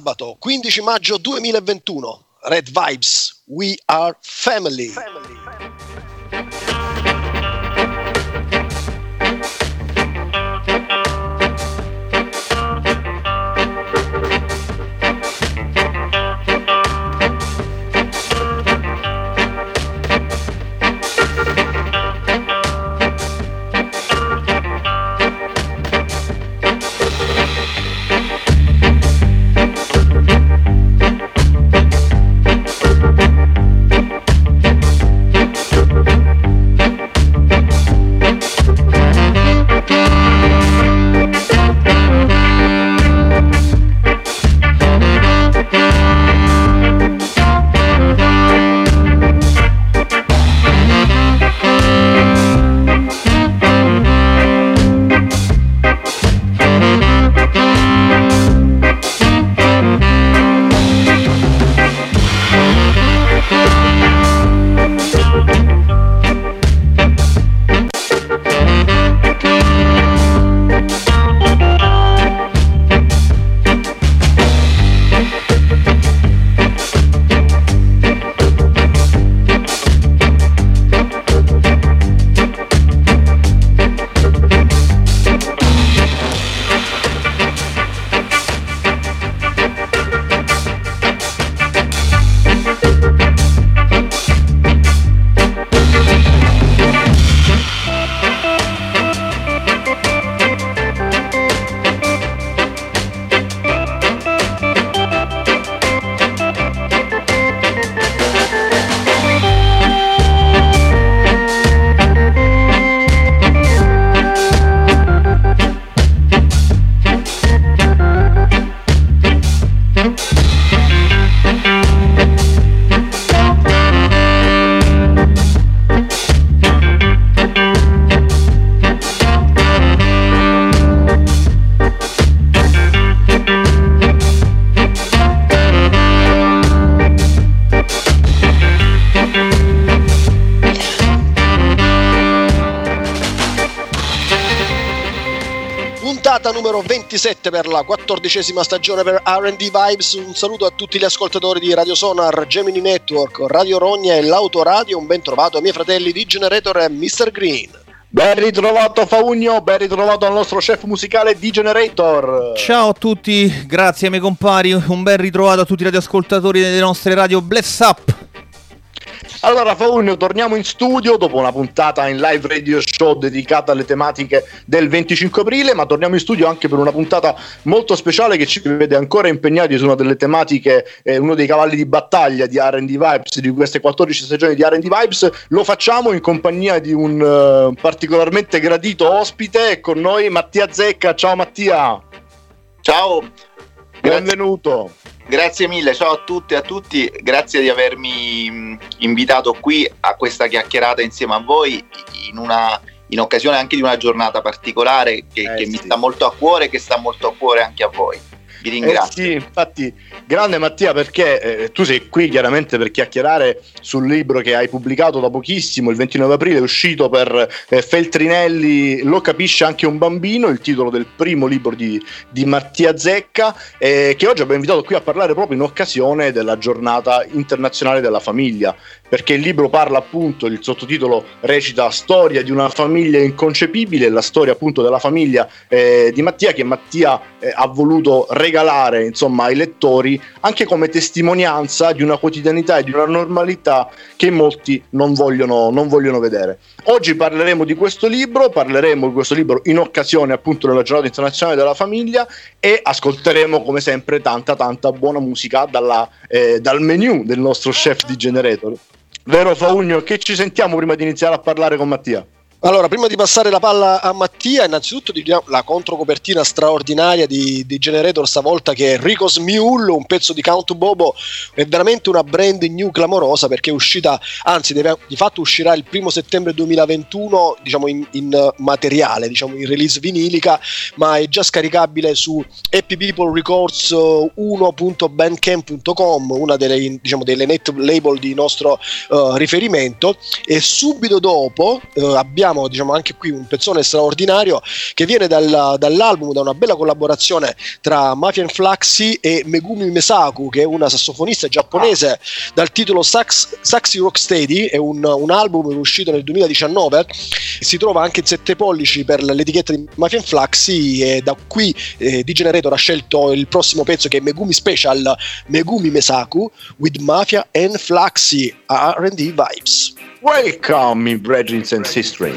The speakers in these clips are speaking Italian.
Sabato 15 maggio 2021. Red Vibes, We Are Family. Numero 27 per la 14ª stagione per R&D Vibes. Un saluto a tutti gli ascoltatori di Radio Sonar, Gemini Network, Radio Rogna e l'Autoradio. Un ben trovato ai miei fratelli di Generator e Mr. Green. Ben ritrovato Faugno, ben ritrovato al nostro chef musicale di Generator. Ciao a tutti, grazie ai miei compari, un ben ritrovato a tutti i radioascoltatori delle nostre radio Bless Up. Allora Faugno, torniamo in studio dopo una puntata in live radio show dedicata alle tematiche del 25 aprile, ma torniamo in studio anche per una puntata molto speciale che ci vede ancora impegnati su una delle tematiche, uno dei cavalli di battaglia di R&D Vibes, di queste 14 stagioni di R&D Vibes. Lo facciamo in compagnia di un particolarmente gradito ospite, con noi Mattia Zecca. Ciao Mattia. Ciao. Benvenuto. Grazie mille, ciao a tutte e a tutti, grazie di avermi invitato qui a questa chiacchierata insieme a voi in occasione anche di una giornata particolare che mi sta molto a cuore e che sta molto a cuore anche a voi. Vi ringrazio. Sì, infatti, grande Mattia, perché tu sei qui chiaramente per chiacchierare sul libro che hai pubblicato da pochissimo, il 29 aprile, è uscito per Feltrinelli, Lo capisce anche un bambino, il titolo del primo libro di Mattia Zecca, che oggi abbiamo invitato qui a parlare proprio in occasione della giornata internazionale della famiglia, perché il libro parla appunto, il sottotitolo recita Storia di una famiglia inconcepibile, la storia appunto della famiglia di Mattia, che Mattia ha voluto regalare insomma ai lettori anche come testimonianza di una quotidianità e di una normalità che molti non vogliono vedere. Oggi parleremo di questo libro in occasione appunto della giornata internazionale della famiglia, e ascolteremo come sempre tanta buona musica dal menu del nostro chef di Generator. Vero Faugno, che ci sentiamo prima di iniziare a parlare con Mattia? Allora, prima di passare la palla a Mattia, innanzitutto diciamo la controcopertina straordinaria di Generator stavolta, che è Rico's Mule, un pezzo di Count Bobo. È veramente una brand new clamorosa, perché è uscita, anzi di fatto uscirà il 1 settembre 2021, diciamo in materiale, diciamo in release vinilica, ma è già scaricabile su Happy People Records 1.bandcamp.com, una delle net label di nostro riferimento. E subito dopo abbiamo abbiamo, diciamo, anche qui un pezzone straordinario che viene dall'album, da una bella collaborazione tra Mafia Fluxy e Megumi Mesaku, che è una sassofonista giapponese dal titolo Saxy Rocksteady. È un album uscito nel 2019, si trova anche in 7 pollici per l'etichetta di Mafia Fluxy, e da qui D-Generator ha scelto il prossimo pezzo, che è Megumi Special Megumi Mesaku with Mafia and Fluxy R&D Vibes. Welcome, my brethren and sisters.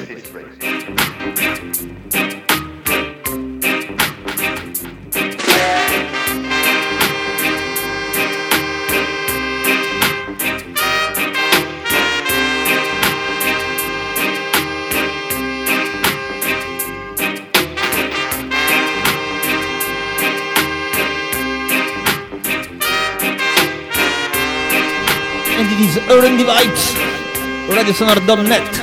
And it is R&D Vibes, radiosonar.net.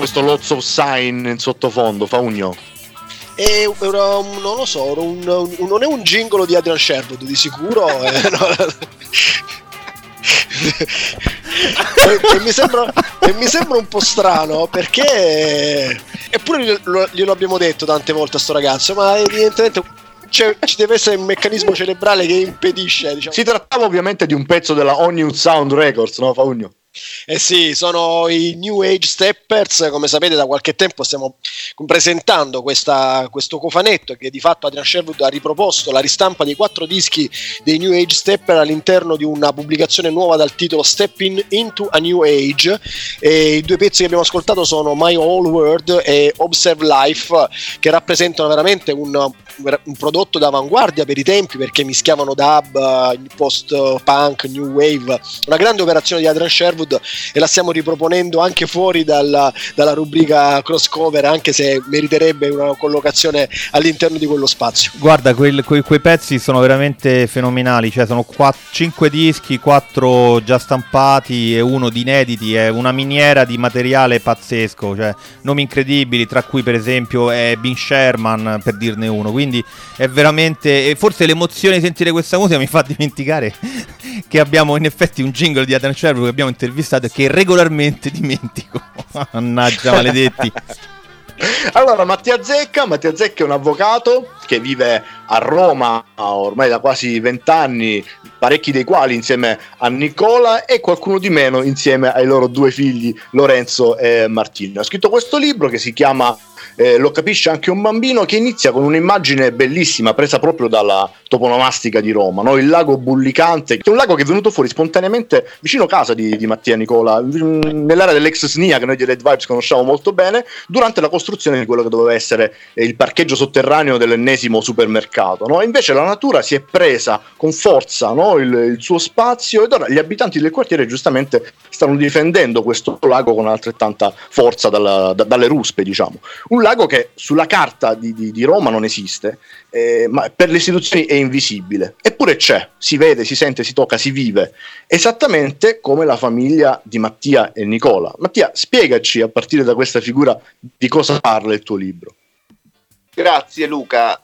questo Lots of Sign in sottofondo, Faugno? Non lo so, non è un jingolo di Adrian Sherwood di sicuro. E mi sembra un po' strano, perché eppure glielo abbiamo detto tante volte a sto ragazzo, ma evidentemente ci deve essere un meccanismo cerebrale che impedisce, diciamo. Si trattava ovviamente di un pezzo della Hollywood Sound Records, no, Faugno? Eh sì, sono i New Age Steppers. Come sapete, da qualche tempo stiamo presentando questo cofanetto che di fatto Adrian Sherwood ha riproposto la ristampa dei 4 dischi dei New Age Stepper all'interno di una pubblicazione nuova dal titolo Stepping into a New Age, e i 2 pezzi che abbiamo ascoltato sono My Whole World e Observe Life, che rappresentano veramente un prodotto d'avanguardia per i tempi, perché mischiavano dub, post-punk, new wave, una grande operazione di Adrian Sherwood, e la stiamo riproponendo anche fuori dalla rubrica crossover, anche se meriterebbe una collocazione all'interno di quello spazio. Guarda, quei pezzi sono veramente fenomenali, cioè sono 5 dischi, 4 già stampati e 1 di inediti, è una miniera di materiale pazzesco, cioè nomi incredibili, tra cui per esempio è Ben Sherman, per dirne uno, quindi è veramente, e forse l'emozione di sentire questa musica mi fa dimenticare che abbiamo in effetti un jingle di Adrian Sherwood che abbiamo intervistato e che regolarmente dimentico. Mannaggia, maledetti. Allora, Mattia Zecca è un avvocato che vive a Roma ormai da quasi 20 anni, parecchi dei quali insieme a Nicola e qualcuno di meno insieme ai loro 2 figli, Lorenzo e Martino. Ha scritto questo libro che si chiama Lo capisce anche un bambino, che inizia con un'immagine bellissima presa proprio dalla toponomastica di Roma, no? Il lago Bullicante, che è un lago che è venuto fuori spontaneamente vicino casa di Mattia e Nicola, nell'area dell'ex SNIA, che noi di Red Vibes conosciamo molto bene, durante la costruzione di quello che doveva essere il parcheggio sotterraneo dell'ennesimo supermercato, no? Invece la natura si è presa con forza, no? il suo spazio, ed ora gli abitanti del quartiere giustamente stanno difendendo questo lago con altrettanta forza dalle ruspe, diciamo. Un lago che sulla carta di Roma non esiste, ma per le istituzioni è invisibile, eppure c'è, si vede, si sente, si tocca, si vive, esattamente come la famiglia di Mattia e Nicola. Mattia, spiegaci a partire da questa figura di cosa parla il tuo libro. Grazie Luca,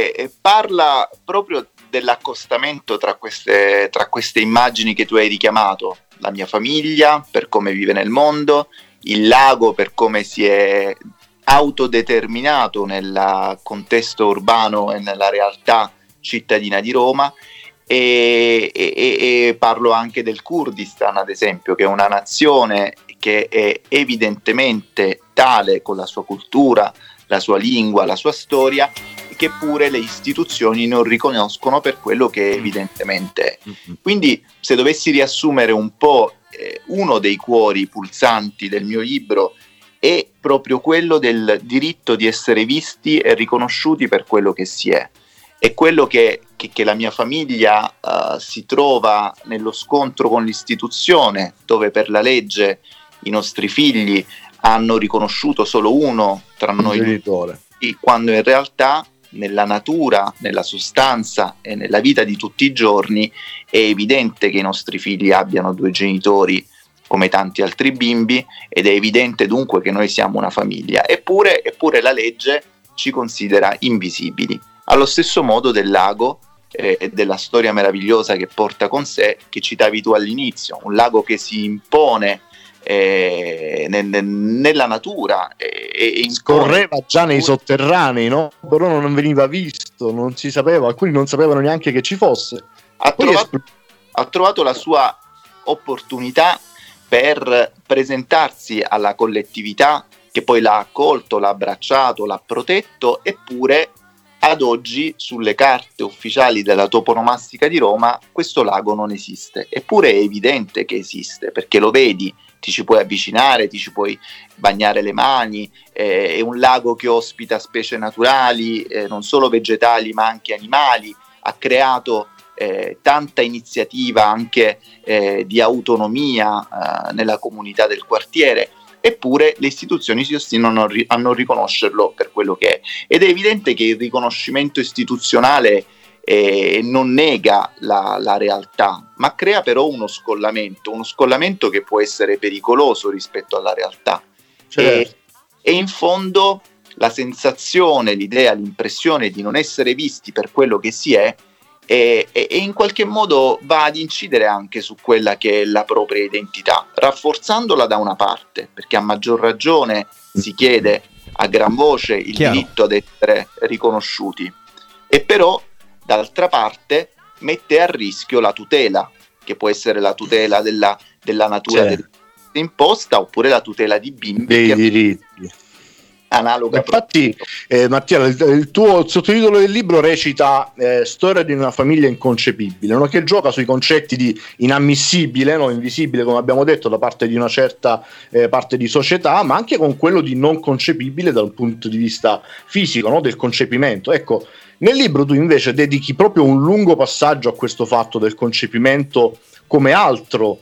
parla proprio dell'accostamento tra queste immagini che tu hai richiamato: la mia famiglia per come vive nel mondo, il lago per come si è autodeterminato nel contesto urbano e nella realtà cittadina di Roma, e parlo anche del Kurdistan, ad esempio, che è una nazione che è evidentemente tale con la sua cultura, la sua lingua, la sua storia, che pure le istituzioni non riconoscono per quello che evidentemente è. Quindi, se dovessi riassumere un po', uno dei cuori pulsanti del mio libro è proprio quello del diritto di essere visti e riconosciuti per quello che si è. È quello che la mia famiglia si trova nello scontro con l'istituzione, dove per la legge i nostri figli hanno riconosciuto solo uno tra noi genitore, quando in realtà nella natura, nella sostanza e nella vita di tutti i giorni è evidente che i nostri figli abbiano 2 genitori come tanti altri bimbi, ed è evidente dunque che noi siamo una famiglia. Eppure la legge ci considera invisibili, allo stesso modo del lago e della storia meravigliosa che porta con sé, che citavi tu all'inizio, un lago che si impone nella natura e scorreva già nei sotterranei, no? Però non veniva visto, non si sapeva, alcuni non sapevano neanche che ci fosse. Ha trovato la sua opportunità per presentarsi alla collettività, che poi l'ha accolto, l'ha abbracciato, l'ha protetto, eppure ad oggi sulle carte ufficiali della toponomastica di Roma questo lago non esiste. Eppure è evidente che esiste, perché lo vedi, ti ci puoi avvicinare, ti ci puoi bagnare le mani, è un lago che ospita specie naturali, non solo vegetali ma anche animali, ha creato tanta iniziativa anche di autonomia nella comunità del quartiere, eppure le istituzioni si ostinano a non riconoscerlo per quello che è. Ed è evidente che il riconoscimento istituzionale non nega la realtà, ma crea però uno scollamento che può essere pericoloso rispetto alla realtà. Certo. e in fondo la sensazione, l'idea, l'impressione di non essere visti per quello che si è e in qualche modo va ad incidere anche su quella che è la propria identità, rafforzandola da una parte, perché a maggior ragione si chiede a gran voce il diritto ad essere riconosciuti, e però dall'altra parte mette a rischio la tutela, che può essere la tutela della natura imposta, oppure la tutela di bimbi dei diritti. Analoga. Infatti, Mattia, il sottotitolo del libro recita Storia di una famiglia inconcepibile, no? Che gioca sui concetti di inammissibile, no? Invisibile, come abbiamo detto, da parte di una certa parte di società, ma anche con quello di non concepibile dal punto di vista fisico, no? Del concepimento. Ecco, nel libro tu invece dedichi proprio un lungo passaggio a questo fatto del concepimento come altro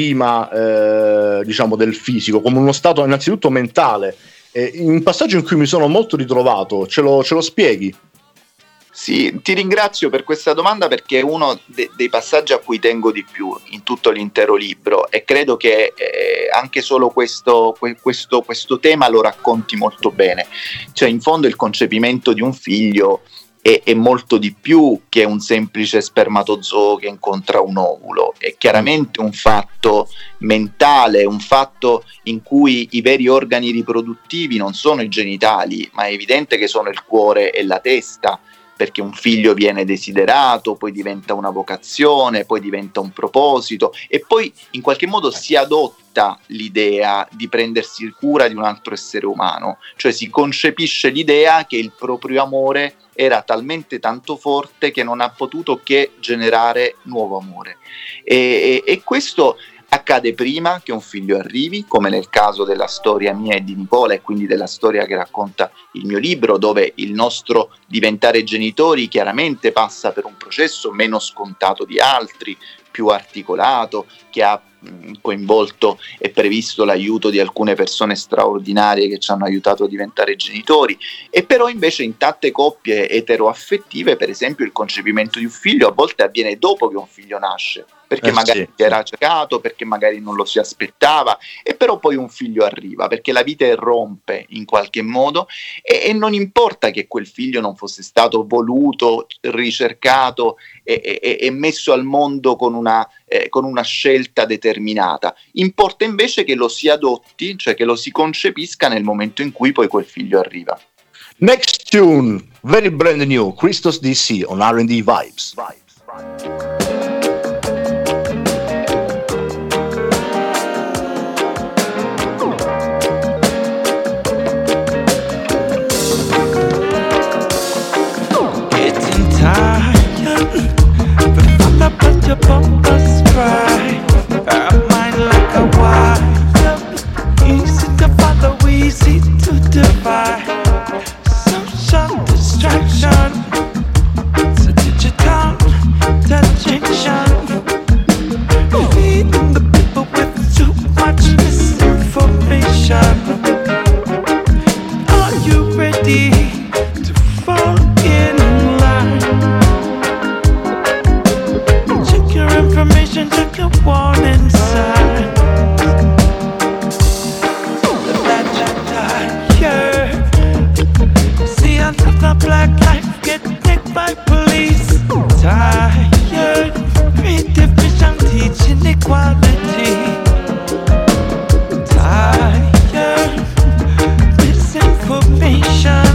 prima diciamo del fisico, come uno stato innanzitutto mentale. Un passaggio in cui mi sono molto ritrovato, ce lo spieghi? Sì, ti ringrazio per questa domanda, perché è uno dei passaggi a cui tengo di più in tutto l'intero libro, e credo che anche solo questo tema lo racconti molto bene. Cioè, in fondo il concepimento di un figlio è molto di più che un semplice spermatozoo che incontra un ovulo, è chiaramente un fatto mentale, un fatto in cui i veri organi riproduttivi non sono i genitali, ma è evidente che sono il cuore e la testa, perché un figlio viene desiderato, poi diventa una vocazione, poi diventa un proposito, e poi in qualche modo si adotta l'idea di prendersi cura di un altro essere umano, cioè si concepisce l'idea che il proprio amore era talmente tanto forte che non ha potuto che generare nuovo amore, e questo accade prima che un figlio arrivi, come nel caso della storia mia e di Nicola, e quindi della storia che racconta il mio libro, dove il nostro diventare genitori chiaramente passa per un processo meno scontato di altri, più articolato, che ha coinvolto e previsto l'aiuto di alcune persone straordinarie che ci hanno aiutato a diventare genitori, e però invece in tante coppie eteroaffettive, per esempio, il concepimento di un figlio a volte avviene dopo che un figlio nasce, perché magari si era cercato, perché magari non lo si aspettava, e però poi un figlio arriva, perché la vita irrompe in qualche modo, e non importa che quel figlio non fosse stato voluto, ricercato e messo al mondo con una scelta determinata, importa invece che lo si adotti, cioè che lo si concepisca nel momento in cui poi quel figlio arriva. Next tune, very brand new, Christos DC on R&D Vibes. But your bumpers cry, our mind like a wire, easy to follow, easy to divide. Social distraction, it's a digital addiction, feeding the people with too much misinformation. Are you ready to fall in line? Information, check your warning sign. See, I live the black life, get nicked by police. Tired, redivision, teaching equality. Tired, misinformation.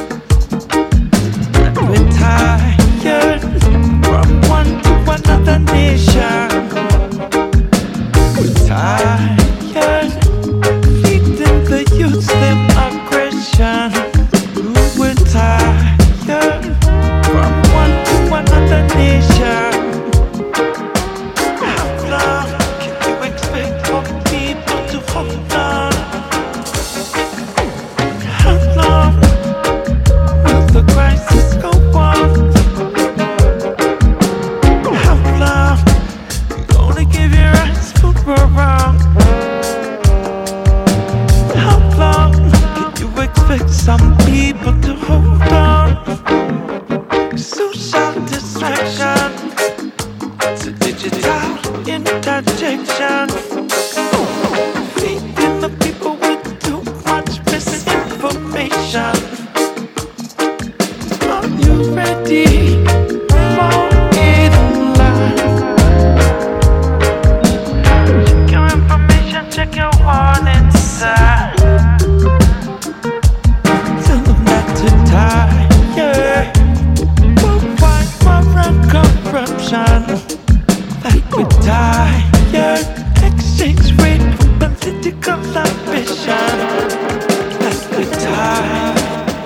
We're tired from one to another nation. We're tired, feeding the youth them aggression. We're tired from one to another nation. How long can you expect for people to hold on? How long will the crisis go on? Wrong. How long can you expect some people to hold on? Social distraction, it's a digital interjection, feeding the people with too much misinformation. mission. Are you ready for it live? Check your information, check your warning sign. Tell them not to tire. Provide more and corruption. Like we're tired. Exchange rate for political ambition. Like we're tired.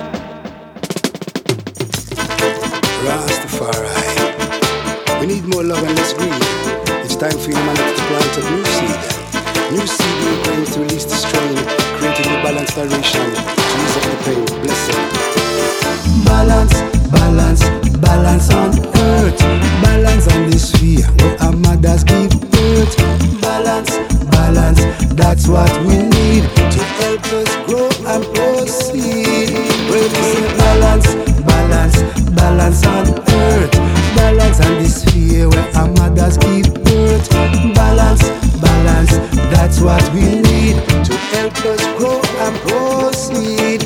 Rastafari, we need more love and less greed. It's time for humanity to plant a new seed. New seed will bring to release the strain, create a new balanced direction, to ease up the pain. Blessing. Balance, balance, balance on earth. Balance on this sphere where our mothers give birth. Balance, balance, that's what we need to help us grow and proceed. When we say balance, balance, balance on earth. Balance on this sphere where our mothers give birth. Balance, balance, that's what we need to help us grow and proceed.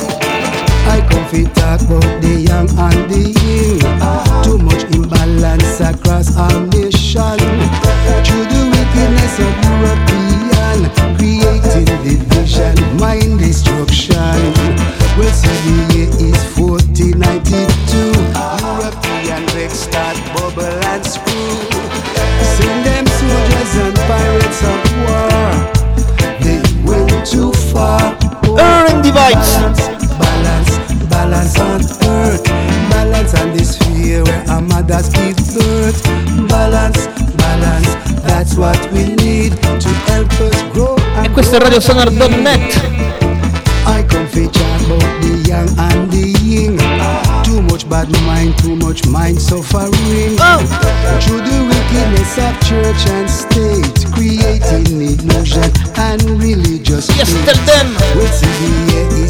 I come fi talk about the young and the young. Too much imbalance across our nation. Through the wickedness of European, creating division, mind destruction. Well, see the year is 1492. European wrecks start bubble and screw. Send them soldiers and pirates of war. They went too far. Earn the vibes. Balance, balance on earth. Balance on this sphere where our mothers give birth. Balance, balance, that's what we need to help us grow. E questo è radiosonar.net. I come fi chat about the young and the young. Too much bad mind, too much mind suffering. Through the wickedness of church and state, creating illusion and religious Yes, tell them. Well, see the year is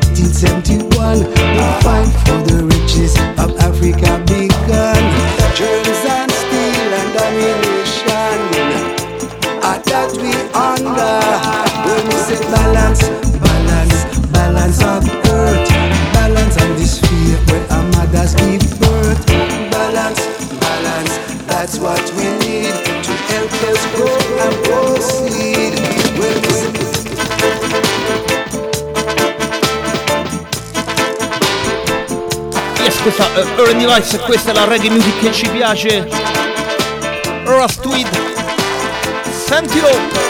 1871. We fight for the riches of Africa begun. Germs and steel and domination. At that we under. When we say balance, balance, balance of earth. Balance on this sphere where our mothers give birth. Balance, balance, that's what we need to help us grow and proceed. When we say Yes, questa è Earn the Vibes e questa è la reggae music che ci piace. Rustweed. Sentilo.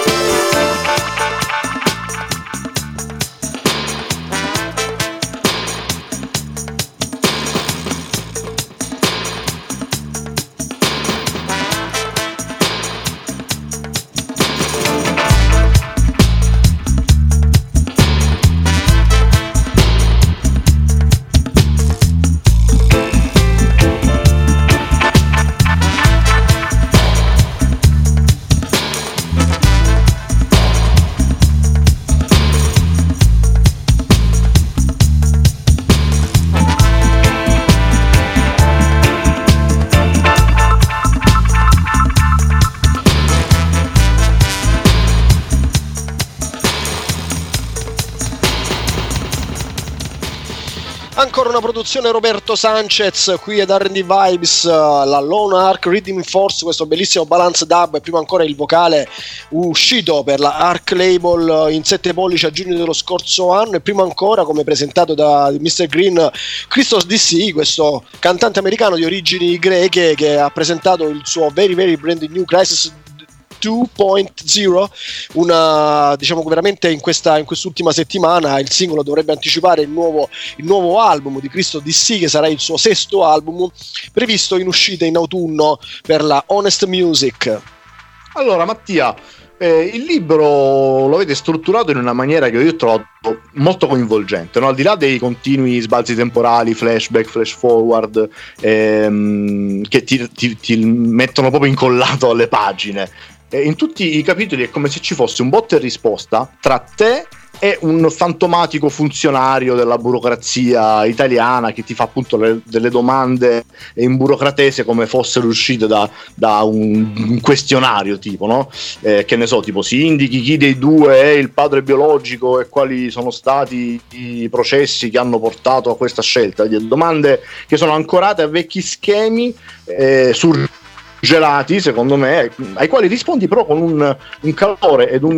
Ancora una produzione Roberto Sanchez qui ad R&D Vibes, la Lone Ark Rhythm Force, questo bellissimo balance dub, e prima ancora il vocale uscito per la Ark Label in 7 pollici a giugno dello scorso anno, e prima ancora, come presentato da Mr. Green, Christos DC, questo cantante americano di origini greche che ha presentato il suo very very brand new Crisis 2.0, una, diciamo, veramente in quest'ultima settimana il singolo dovrebbe anticipare il nuovo album di Christos DC, che sarà il suo 6º album, previsto in uscita in autunno per la Honest Music. Allora Mattia, il libro lo avete strutturato in una maniera che io ho trovato molto coinvolgente, no? Al di là dei continui sbalzi temporali, flashback, flash forward, che ti mettono proprio incollato alle pagine. In tutti i capitoli è come se ci fosse un botta e risposta tra te è un fantomatico funzionario della burocrazia italiana che ti fa appunto delle domande in burocratese come fossero uscite da un questionario tipo, no? Che ne so, tipo si indichi chi dei due è il padre biologico e quali sono stati i processi che hanno portato a questa scelta. Domande che sono ancorate a vecchi schemi surgelati, secondo me, ai quali rispondi però con un calore ed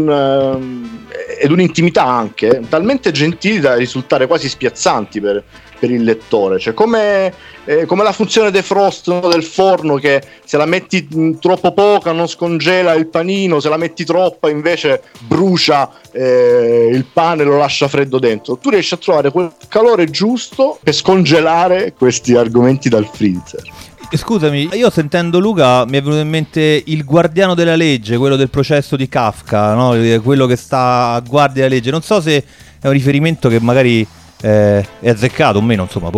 un'intimità anche talmente gentili da risultare quasi spiazzanti per il lettore. Cioè come la funzione defrost, no, del forno, che se la metti troppo poca non scongela il panino, se la metti troppa invece brucia il pane e lo lascia freddo dentro. Tu riesci a trovare quel calore giusto per scongelare questi argomenti dal freezer. Scusami, io sentendo Luca mi è venuto in mente Il guardiano della legge, quello del processo di Kafka, no? Quello che sta a guardia della legge. Non so se è un riferimento che magari è azzeccato o meno, insomma.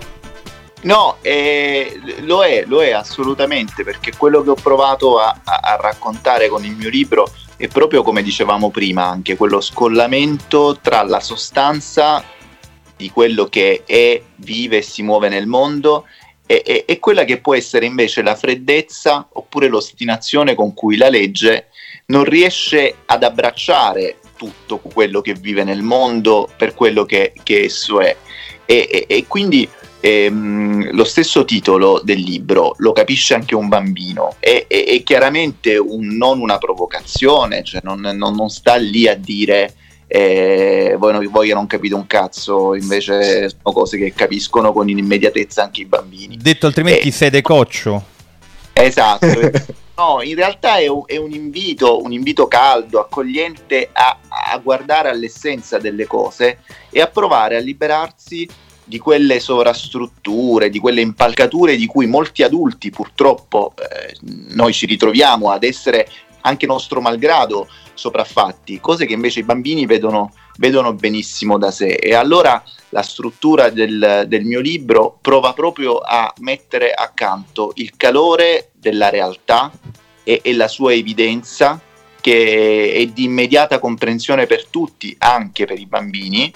No, lo è assolutamente, perché quello che ho provato a raccontare con il mio libro è proprio, come dicevamo prima, anche quello scollamento tra la sostanza di quello che è, vive e si muove nel mondo e quella che può essere invece la freddezza oppure l'ostinazione con cui la legge non riesce ad abbracciare tutto quello che vive nel mondo per quello che esso è. E quindi lo stesso titolo del libro lo capisce anche un bambino, è chiaramente non una provocazione, cioè non sta lì a dire voi non capite un cazzo, invece sono cose che capiscono con immediatezza anche i bambini. Detto altrimenti sei de coccio. Esatto. No, in realtà è un invito caldo, accogliente a guardare all'essenza delle cose e a provare a liberarsi di quelle sovrastrutture, di quelle impalcature di cui molti adulti purtroppo noi ci ritroviamo ad essere anche nostro malgrado sopraffatti, cose che invece i bambini vedono benissimo da sé. E allora la struttura del mio libro prova proprio a mettere accanto il calore della realtà e la sua evidenza, che è di immediata comprensione per tutti, anche per i bambini,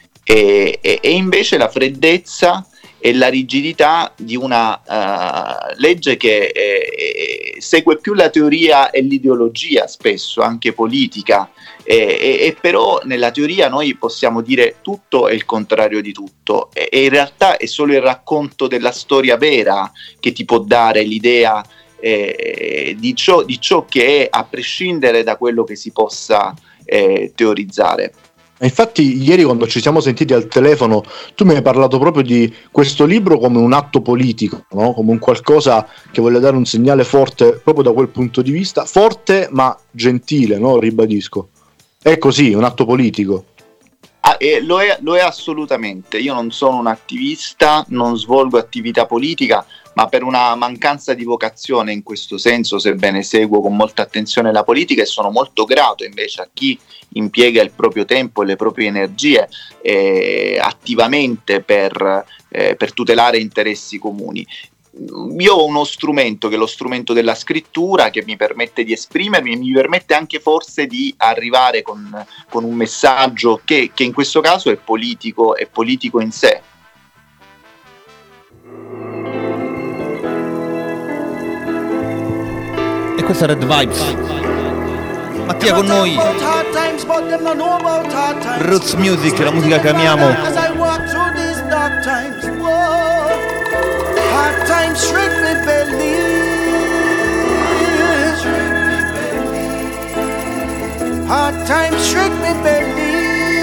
e invece la freddezza e la rigidità di una legge che segue più la teoria e l'ideologia, spesso anche politica, e però nella teoria noi possiamo dire tutto e il contrario di tutto, e in realtà è solo il racconto della storia vera che ti può dare l'idea di ciò che è, a prescindere da quello che si possa teorizzare. Infatti ieri, quando ci siamo sentiti al telefono, tu mi hai parlato proprio di questo libro come un atto politico, no? Come un qualcosa che vuole dare un segnale forte proprio da quel punto di vista, forte ma gentile, no? Ribadisco. È così, un atto politico. Lo è assolutamente. Io non sono un attivista, non svolgo attività politica, ma per una mancanza di vocazione in questo senso, sebbene seguo con molta attenzione la politica, e sono molto grato invece a chi impiega il proprio tempo e le proprie energie attivamente per tutelare interessi comuni. Io ho uno strumento, che è lo strumento della scrittura, che mi permette di esprimermi e mi permette anche forse di arrivare con un messaggio che in questo caso è politico in sé. E questa è Red Vibes. Mattia con noi. Roots Music, la musica che amiamo. Hard times shrink me belly. Hard times shrink me belly.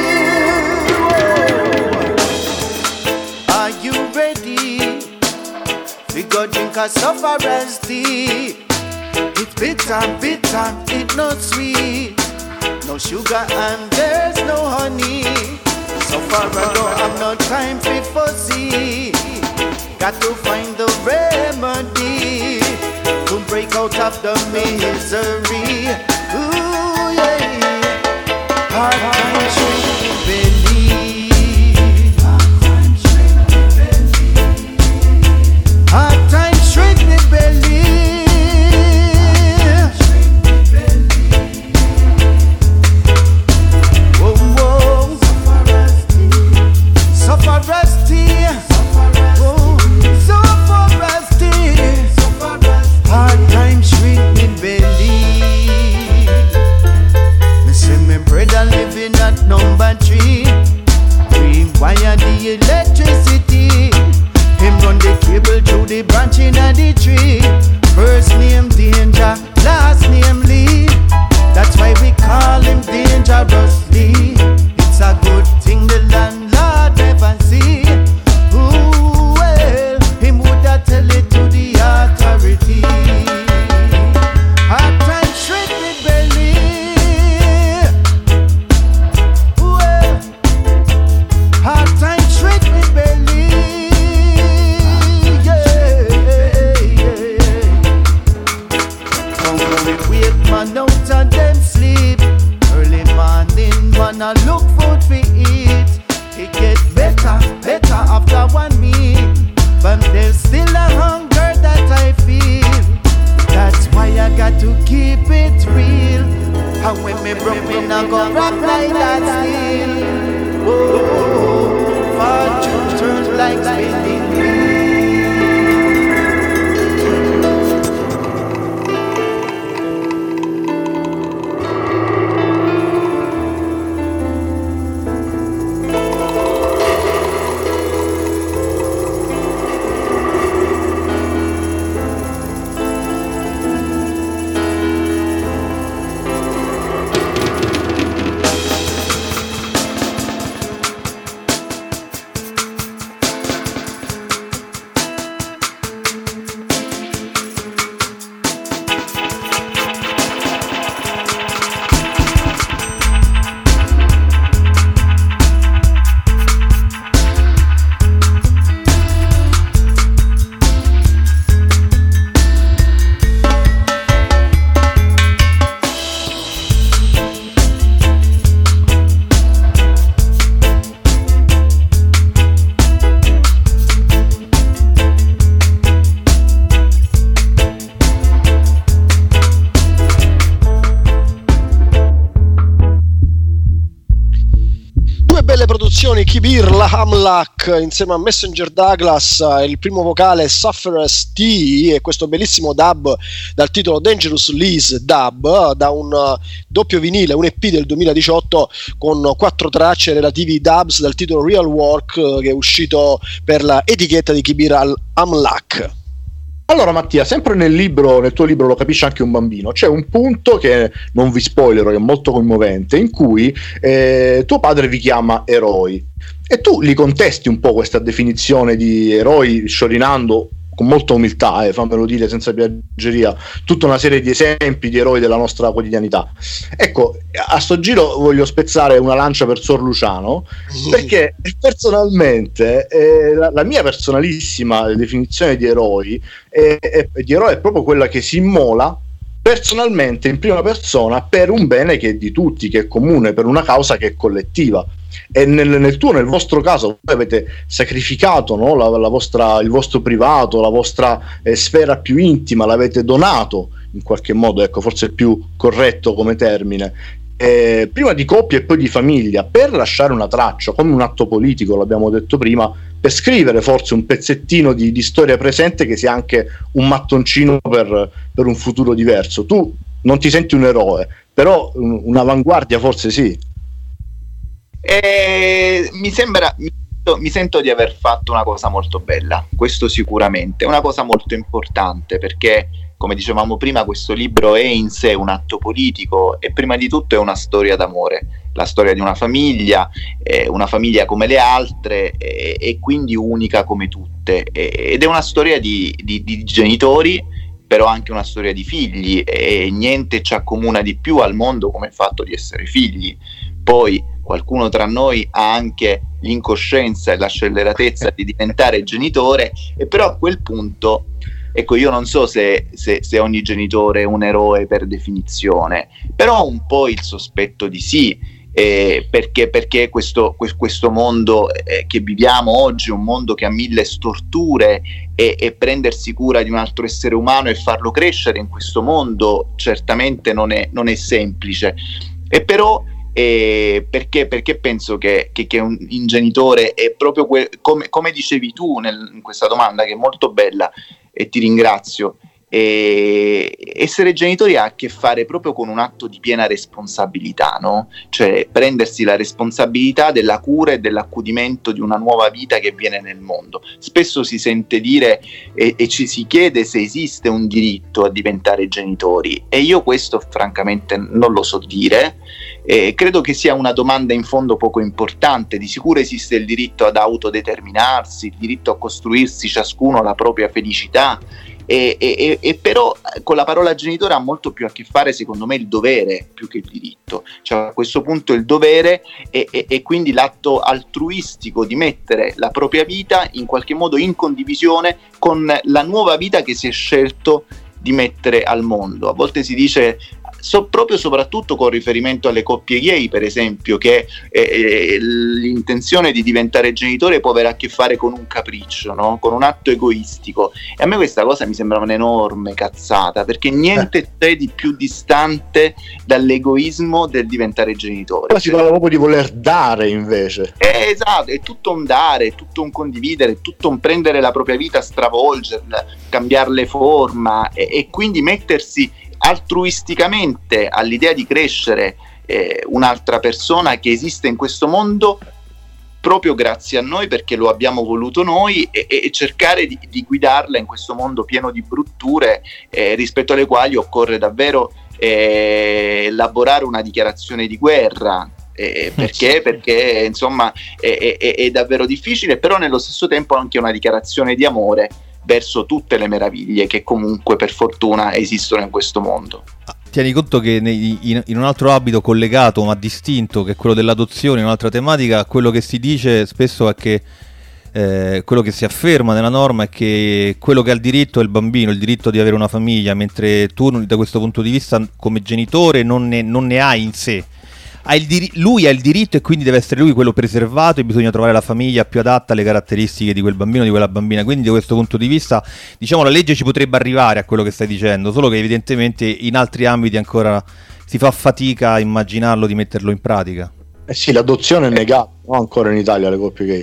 Are you ready? We go drink a sufferer's tea. It's bitter, bitter, it's not sweet. No sugar and there's no honey. Sufferer don't have no time for fussy. Got to find the remedy to break out of the misery. Ooh, yeah. Hard times shrink me belly. Hard times shrink me belly. Whoa, whoa. the electricity. Him run the cable through the branching of the tree. First name Danger, last name Lee. That's why we call him Dangerously. It's a good thing the landlord never see. Ooh, well, him woulda tell it to the authority. Hard time shred with belly. Well, hard time shred with belly. Yeah, yeah, yeah. Come we wake man out and them sleep. Early morning man a look food for eat. It get better, better after one meal. But there's still a hunger that I feel. That's why I got to keep it real. And when me broke me I go rock like that steel. Oh, fortune turns like spinning wheel. Kibir Lahamlak insieme a Messenger Douglas, il primo vocale Sufferers T e questo bellissimo dub dal titolo Dangerous Lee's Dub, da un doppio vinile, un EP del 2018 con 4 tracce relativi dubs dal titolo Real Work, che è uscito per la etichetta di Kibir Lahamlak. Allora Mattia, sempre nel tuo libro Lo capisce anche un bambino, c'è un punto che non vi spoilerò, che è molto commovente, in cui tuo padre vi chiama eroi e tu li contesti un po' questa definizione di eroi, sciorinando con molta umiltà, fammelo dire senza piaggeria, tutta una serie di esempi di eroi della nostra quotidianità. Ecco, a sto giro voglio spezzare una lancia per Sor Luciano, perché personalmente la mia personalissima definizione di eroi è proprio quella che si immola personalmente in prima persona per un bene che è di tutti, che è comune, per una causa che è collettiva. E nel vostro caso voi avete sacrificato, no? Il vostro privato, la vostra sfera più intima, l'avete donato in qualche modo, ecco, forse è più corretto come termine, prima di coppia e poi di famiglia, per lasciare una traccia, come un atto politico, l'abbiamo detto prima, per scrivere forse un pezzettino di storia presente che sia anche un mattoncino per un futuro diverso. Tu non ti senti un eroe, però un'avanguardia forse sì. Mi sento di aver fatto una cosa molto bella, questo sicuramente, una cosa molto importante, perché come dicevamo prima questo libro è in sé un atto politico e prima di tutto è una storia d'amore, la storia di una famiglia come le altre e quindi unica come tutte, ed è una storia di genitori, però anche una storia di figli, e niente ci accomuna di più al mondo come il fatto di essere figli. Poi qualcuno tra noi ha anche l'incoscienza e la scelleratezza di diventare genitore, e però a quel punto, ecco, io non so se ogni genitore è un eroe per definizione, però un po' il sospetto di sì, perché questo mondo che viviamo oggi è un mondo che ha 1000 storture, e prendersi cura di un altro essere umano e farlo crescere in questo mondo certamente non è semplice. E però perché penso che un genitore è proprio come dicevi tu in questa domanda, che è molto bella e ti ringrazio, essere genitori ha a che fare proprio con un atto di piena responsabilità, no? Cioè prendersi la responsabilità della cura e dell'accudimento di una nuova vita che viene nel mondo. Spesso si sente dire e ci si chiede se esiste un diritto a diventare genitori, e io questo francamente non lo so dire. Credo che sia una domanda in fondo poco importante. Di sicuro esiste il diritto ad autodeterminarsi, il diritto a costruirsi ciascuno la propria felicità, e però con la parola genitore ha molto più a che fare, secondo me, il dovere più che il diritto. Cioè a questo punto il dovere e quindi l'atto altruistico di mettere la propria vita in qualche modo in condivisione con la nuova vita che si è scelto di mettere al mondo. A volte si dice, proprio soprattutto con riferimento alle coppie gay, per esempio, che l'intenzione di diventare genitore può avere a che fare con un capriccio, no? Con un atto egoistico, e a me questa cosa mi sembra un'enorme cazzata, perché niente c'è di più distante dall'egoismo del diventare genitore. Ma si parla proprio di voler dare, invece. Esatto, è tutto un dare, è tutto un condividere, è tutto un prendere la propria vita, stravolgerla, cambiarle forma, e quindi mettersi altruisticamente all'idea di crescere un'altra persona che esiste in questo mondo proprio grazie a noi, perché lo abbiamo voluto noi, e cercare di guidarla in questo mondo pieno di brutture, rispetto alle quali occorre davvero elaborare una dichiarazione di guerra. Perché insomma è davvero difficile, però nello stesso tempo anche una dichiarazione di amore verso tutte le meraviglie che comunque per fortuna esistono in questo mondo. Tieni conto che in un altro ambito collegato ma distinto, che è quello dell'adozione, in un'altra tematica, quello che si dice spesso è che quello che si afferma nella norma è che quello che ha il diritto è il bambino, il diritto di avere una famiglia, mentre tu da questo punto di vista come genitore non ne hai in sé. Lui ha il diritto e quindi deve essere lui quello preservato, e bisogna trovare la famiglia più adatta alle caratteristiche di quel bambino, di quella bambina. Quindi da questo punto di vista, diciamo, la legge ci potrebbe arrivare a quello che stai dicendo, solo che evidentemente in altri ambiti ancora si fa fatica a immaginarlo, di metterlo in pratica. Sì, l'adozione è negata, no? Ancora in Italia alle coppie gay.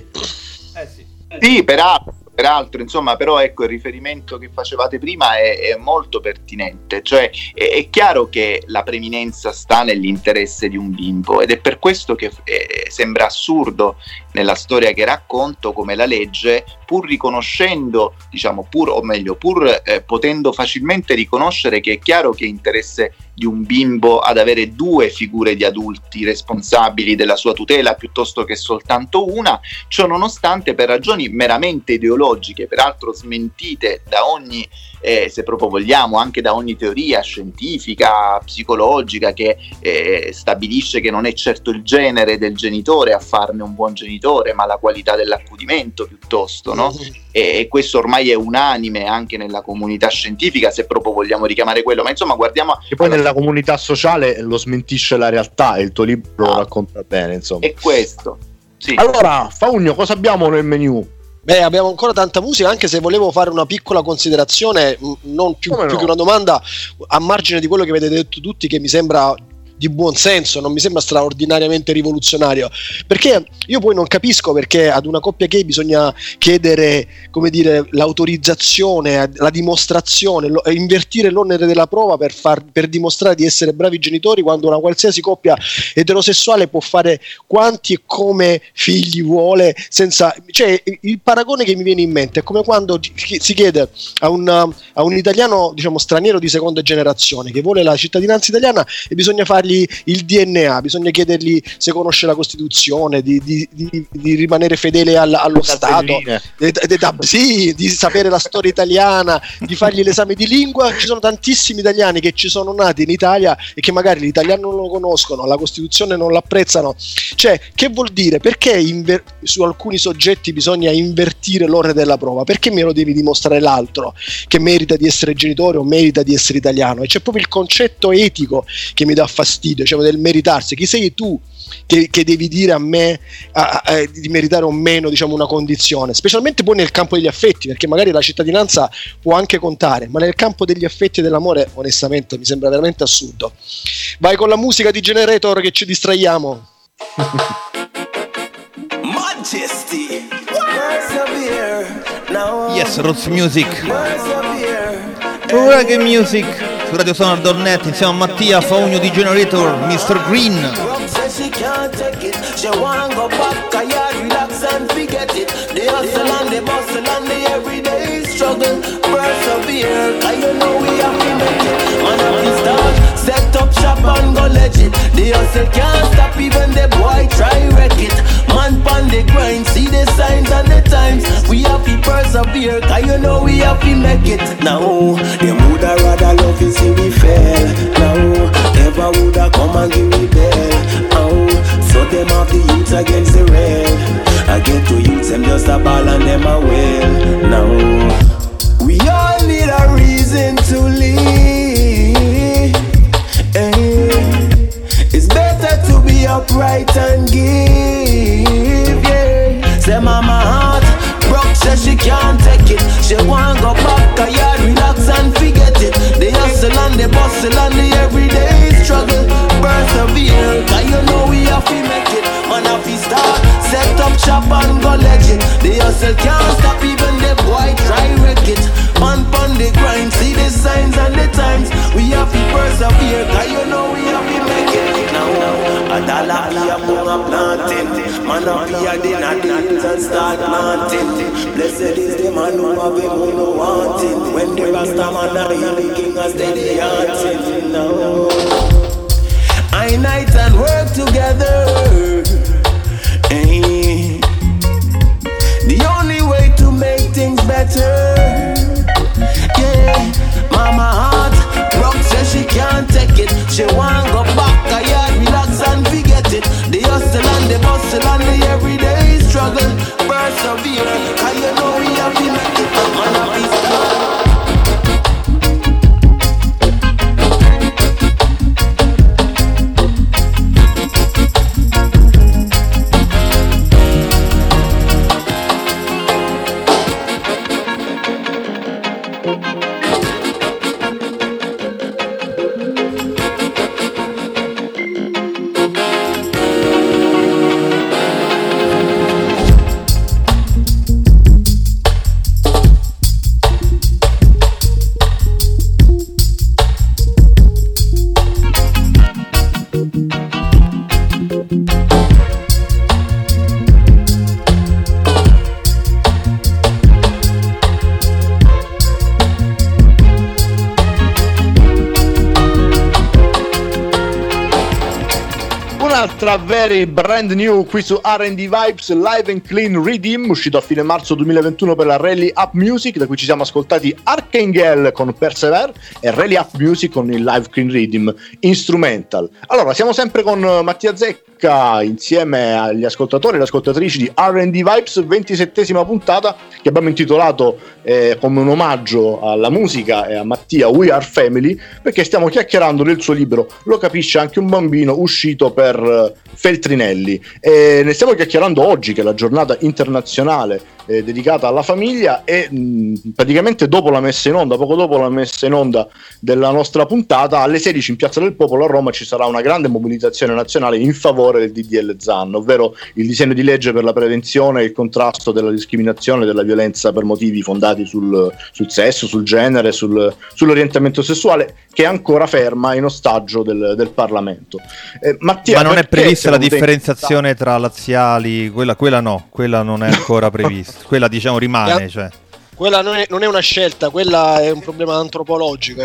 Sì, peraltro, insomma, però ecco, il riferimento che facevate prima è molto pertinente. Cioè è chiaro che la preminenza sta nell'interesse di un bimbo, ed è per questo che sembra assurdo nella storia che racconto come la legge, pur riconoscendo, diciamo, pur potendo facilmente riconoscere che è chiaro che è interesse di un bimbo ad avere due figure di adulti responsabili della sua tutela piuttosto che soltanto una, ciò nonostante, per ragioni meramente ideologiche, peraltro smentite da ogni, se proprio vogliamo, anche da ogni teoria scientifica, psicologica, che stabilisce che non è certo il genere del genitore a farne un buon genitore, ma la qualità dell'accudimento piuttosto, no? E questo ormai è unanime anche nella comunità scientifica, se proprio vogliamo richiamare quello, ma insomma guardiamo. E poi nella comunità sociale lo smentisce la realtà, e il tuo libro lo racconta bene, insomma. È questo. Sì. Allora, Faugno, cosa abbiamo nel menu? Beh, abbiamo ancora tanta musica, anche se volevo fare una piccola considerazione, non più che una domanda, a margine di quello che avete detto tutti, che mi sembra di buon senso, non mi sembra straordinariamente rivoluzionario, perché io poi non capisco perché ad una coppia gay bisogna chiedere, come dire, l'autorizzazione, la dimostrazione, invertire l'onere della prova per dimostrare di essere bravi genitori, quando una qualsiasi coppia eterosessuale può fare quanti e come figli vuole, senza. Cioè, il paragone che mi viene in mente è come quando si chiede a un italiano, diciamo, straniero di seconda generazione che vuole la cittadinanza italiana, e bisogna fargli il DNA, bisogna chiedergli se conosce la Costituzione, di rimanere fedele allo Stato, di sapere la storia italiana, di fargli l'esame di lingua. Ci sono tantissimi italiani che ci sono nati in Italia e che magari l'italiano non lo conoscono, la Costituzione non l'apprezzano. Cioè, che vuol dire? Perché su alcuni soggetti bisogna invertire l'onere della prova? Perché me lo devi dimostrare l'altro che merita di essere genitore o merita di essere italiano? E c'è proprio il concetto etico che mi dà fastidio, cioè del meritarsi. Chi sei tu che devi dire a me di meritare o meno, diciamo, una condizione, specialmente poi nel campo degli affetti, perché magari la cittadinanza può anche contare, ma nel campo degli affetti e dell'amore onestamente mi sembra veramente assurdo. Vai con la musica di Generator che ci distraiamo. Yes, Roots Music. Reggae Music su radiosonar.net insieme a Mattia Faugno di Generator, Mr. Green. She can't take it. She wanna go back, relax and forget it. The hustle and the bustle and the everyday struggle. Persevere, 'cause you know we have to make it. Man, we start, set up shop and go legit. The hustle can't stop, even the boy try wreck it. Man pon the grind, see the signs and the times. We have to persevere, 'cause you know we have to make it. Now, them woulda rather love you see we fail. Now, never woulda come and give me bail. So them have the youths against the rail. I get to youths, them just a ball and them a wail. Now we all need a reason to live. It's better to be upright and give. Yeah. Say mama heart broke, says she can't take it. She wanna go back a yard, relax and forget it. The hustle and the bustle and the everyday struggle. Persevere, 'cause you know we have to make it. Man, have to start, set up shop and go legit. The hustle can't stop, even the boy try wreck it. Man pon the grind, see the signs and the times. We have to persevere, 'cause you know we have to make it. Now, a dollar here for a planting. Man, up here dinner deals and start planting. Blessed is the man who have him who no wanting. When the Rasta man are the king of steady hearted. Now I night and work together. Hey. The only way to make things better. Yeah, mama heart broke, says she can't take it. She wanna go back a yard, relax and forget it. The hustle and the bustle and the everyday struggle. Persevere, 'cause you know we have to make it. Man, have to start. Un'altra very brand new qui su R&D Vibes, Live and Clean Redeem, uscito a fine marzo 2021 per la Rally Up Music, da cui ci siamo ascoltati Archangel con Persevere e Rally Up Music con il Live Clean Redeem Instrumental. Allora, siamo sempre con Mattia Zecca insieme agli ascoltatori e le ascoltatrici di R&D Vibes, 27esima puntata che abbiamo intitolato come un omaggio alla musica e a Mattia We Are Family, perché stiamo chiacchierando del suo libro Lo capisce anche un bambino, uscito per Feltrinelli, e ne stiamo chiacchierando oggi che è la giornata internazionale dedicata alla famiglia, e praticamente dopo la messa in onda, poco dopo la messa in onda della nostra puntata, alle 16 in Piazza del Popolo a Roma ci sarà una grande mobilitazione nazionale in favore del DDL Zan, ovvero il disegno di legge per la prevenzione e il contrasto della discriminazione e della violenza per motivi fondati sul sesso, sul genere, sull'orientamento sessuale, che è ancora ferma in ostaggio del Parlamento. Mattia, ma non è prevista la differenziazione tra laziali? Quella no, quella non è ancora prevista. Quella diciamo rimane, cioè. Quella non è una scelta, quella è un problema antropologico.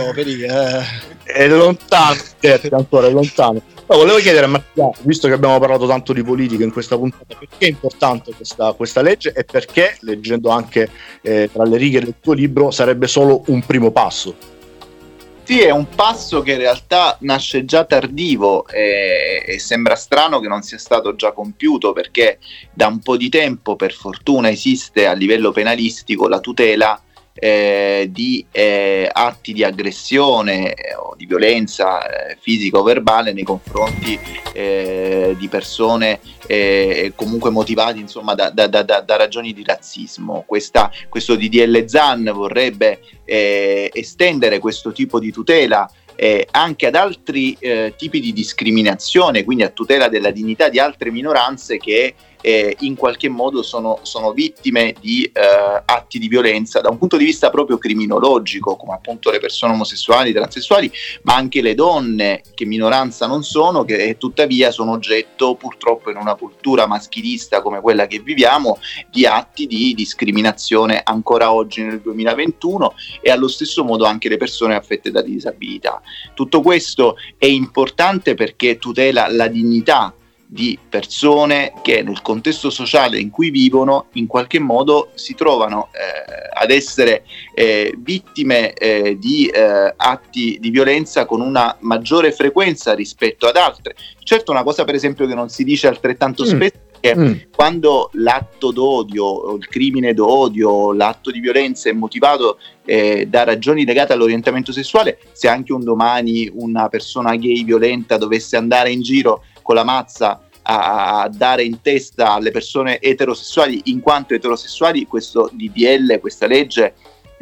È lontano, ancora è lontano. Ma volevo chiedere a Mattia, visto che abbiamo parlato tanto di politica in questa puntata, perché è importante questa legge e perché, leggendo anche tra le righe del tuo libro, sarebbe solo un primo passo? Sì, è un passo che in realtà nasce già tardivo e sembra strano che non sia stato già compiuto, perché da un po' di tempo, per fortuna, esiste a livello penalistico la tutela di atti di aggressione o di violenza fisica o verbale nei confronti di persone comunque motivati, insomma, da ragioni di razzismo. Questo DDL Zan vorrebbe estendere questo tipo di tutela anche ad altri tipi di discriminazione, quindi a tutela della dignità di altre minoranze che in qualche modo sono vittime di atti di violenza da un punto di vista proprio criminologico, come appunto le persone omosessuali, transessuali, ma anche le donne, che minoranza non sono, che tuttavia sono oggetto, purtroppo in una cultura maschilista come quella che viviamo, di atti di discriminazione ancora oggi nel 2021, e allo stesso modo anche le persone affette da disabilità. Tutto questo è importante perché tutela la dignità di persone che nel contesto sociale in cui vivono in qualche modo si trovano ad essere vittime di atti di violenza con una maggiore frequenza rispetto ad altre. Certo, una cosa per esempio che non si dice altrettanto spesso è che quando l'atto d'odio o il crimine d'odio, l'atto di violenza è motivato da ragioni legate all'orientamento sessuale, se anche un domani una persona gay violenta dovesse andare in giro con la mazza a dare in testa alle persone eterosessuali in quanto eterosessuali, questo DDL, questa legge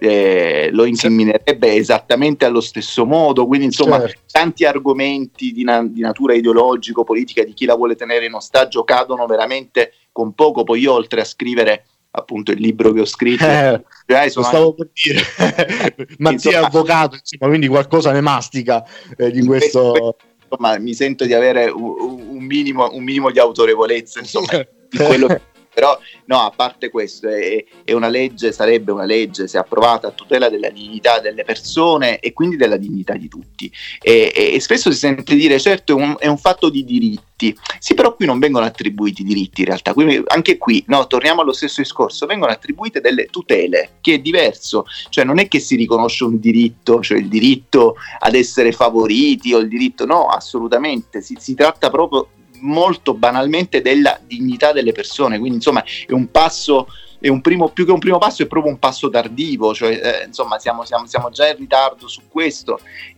lo incriminerebbe esattamente allo stesso modo. Quindi insomma tanti argomenti di natura ideologico-politica di chi la vuole tenere in ostaggio cadono veramente con poco. Poi io, oltre a scrivere appunto il libro che ho scritto, stavo per dire Mattia è avvocato, insomma, quindi qualcosa ne mastica di questo. Insomma, mi sento di avere un minimo di autorevolezza, insomma, di quello che... Però no, a parte questo, è una legge, sarebbe una legge, se approvata, a tutela della dignità delle persone e quindi della dignità di tutti. E spesso si sente dire, certo, è un fatto di diritti. Sì, però qui non vengono attribuiti diritti in realtà. Quindi anche qui, no, torniamo allo stesso discorso, vengono attribuite delle tutele, che è diverso. Cioè non è che si riconosce un diritto, cioè il diritto ad essere favoriti o il diritto, no, assolutamente. Si tratta proprio molto banalmente della dignità delle persone. Quindi insomma è un passo, è un primo, più che un primo passo, è proprio un passo tardivo, cioè insomma siamo già in ritardo su questo,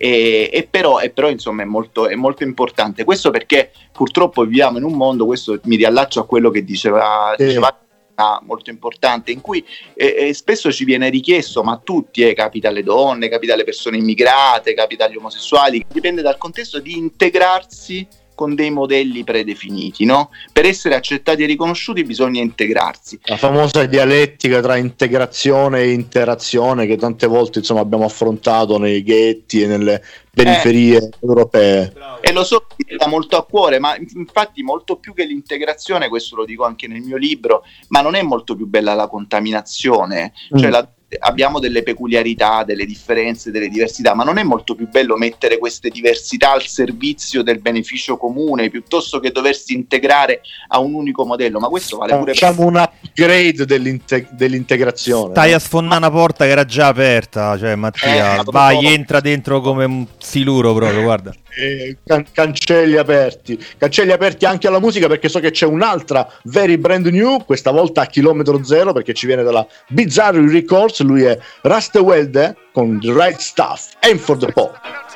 e però insomma è molto importante questo, perché purtroppo viviamo in un mondo, questo mi riallaccio a quello che diceva molto importante, in cui spesso ci viene richiesto, ma a tutti, capita alle donne, capita alle persone immigrate, capita agli omosessuali, dipende dal contesto, di integrarsi con dei modelli predefiniti, no? Per essere accettati e riconosciuti bisogna integrarsi. La famosa dialettica tra integrazione e interazione che tante volte insomma abbiamo affrontato nei ghetti e nelle periferie europee. E lo so, mi sta molto a cuore, ma infatti molto più che l'integrazione, questo lo dico anche nel mio libro, ma non è molto più bella la contaminazione, cioè abbiamo delle peculiarità, delle differenze, delle diversità, ma non è molto più bello mettere queste diversità al servizio del beneficio comune piuttosto che doversi integrare a un unico modello? Ma questo vale pure per un upgrade dell'integrazione. Stai a sfondare una porta che era già aperta, cioè Mattia, vai, entra dentro come un siluro proprio, guarda. Cancelli aperti anche alla musica, perché so che c'è un'altra very brand new, questa volta a chilometro zero, perché ci viene dalla Bizarre Records. Lui è Rastewelde con The Right Stuff, Aim for the Pop.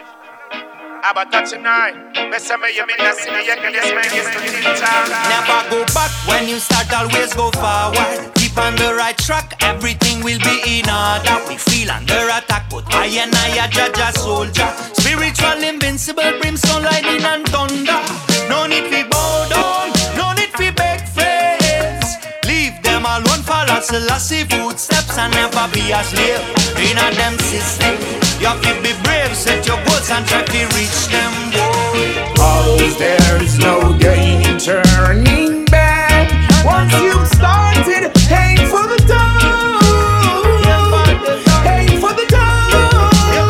Never go back when you start, always go forward. Keep on the right track, everything will be in order. We feel under attack, but I and I are judge a soldier. Spiritual, invincible, brimstone, lightning and thunder. No need to bow down, no need to beg friends. Leave them alone, follow Selassie footsteps and never be a slave in a them system. You have to be brave, set your goals and try to reach them, boy. Cause there's no gain in turning back. Once you've started, aim for the top. Aim for the top.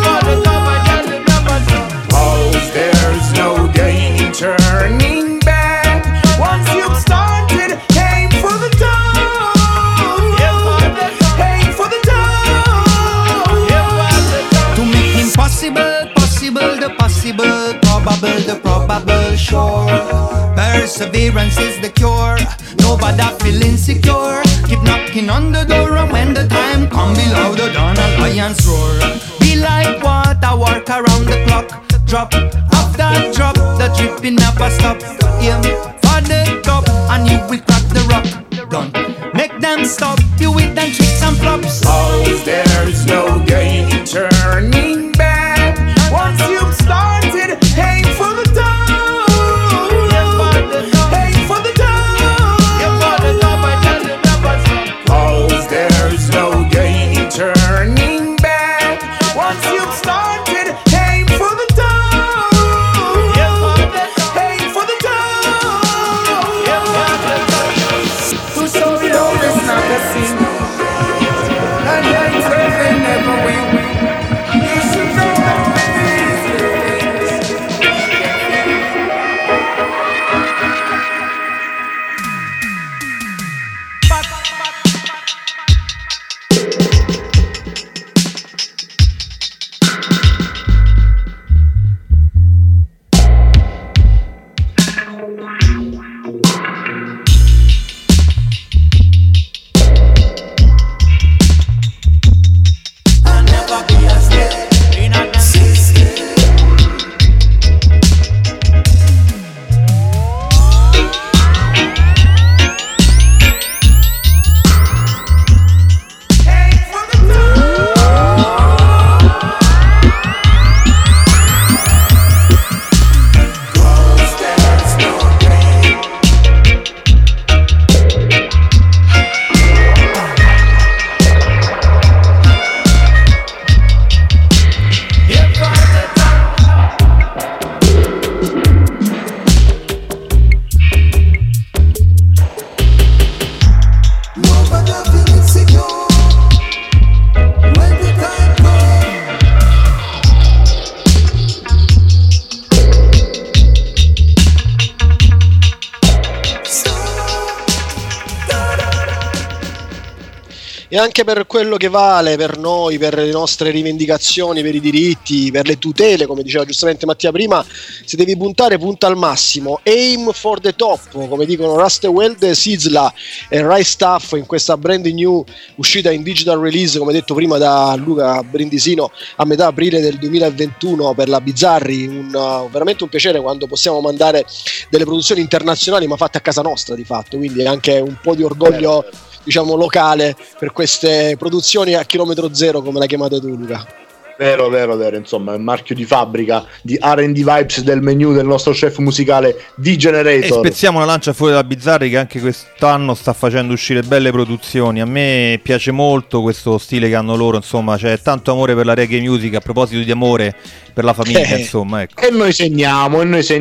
Cause there's no gain in turning back. Once you've started, aim for the top. Aim for the top. To make impossible possible, the possible probable, the probable sure. Perseverance is the cure. Nobody feel insecure. Keep knocking on the door, and when the time comes, be louder than a lion's roar. Be like water, work around the clock. Drop after drop, the dripping never stop. Aim for the top, and you will crack the rock. Done. Make them stop you with them tricks and flops. Cause there's no gain in turning back. Once you've started, aim for the top. Aim for the top. E anche per quello che vale per noi, per le nostre rivendicazioni, per i diritti, per le tutele, come diceva giustamente Mattia prima, se devi puntare, punta al massimo. Aim for the top, come dicono Rusteweld, Sizzla e Rai Staff in questa brand new uscita in digital release, come detto prima da Luca Brindisino, a metà aprile del 2021 per la Bizzarri. Veramente un piacere quando possiamo mandare delle produzioni internazionali ma fatte a casa nostra di fatto, quindi anche un po' di orgoglio diciamo locale per queste produzioni a chilometro zero, come la chiamate tu, Luca. Vero, insomma, è il marchio di fabbrica di R&D Vibes del menu del nostro chef musicale D-Generator. E spezziamo una lancia fuori da Bizzarri, che anche quest'anno sta facendo uscire belle produzioni. A me piace molto questo stile che hanno loro, insomma, c'è tanto amore per la reggae music, a proposito di amore per la famiglia, insomma, ecco. E noi segniamo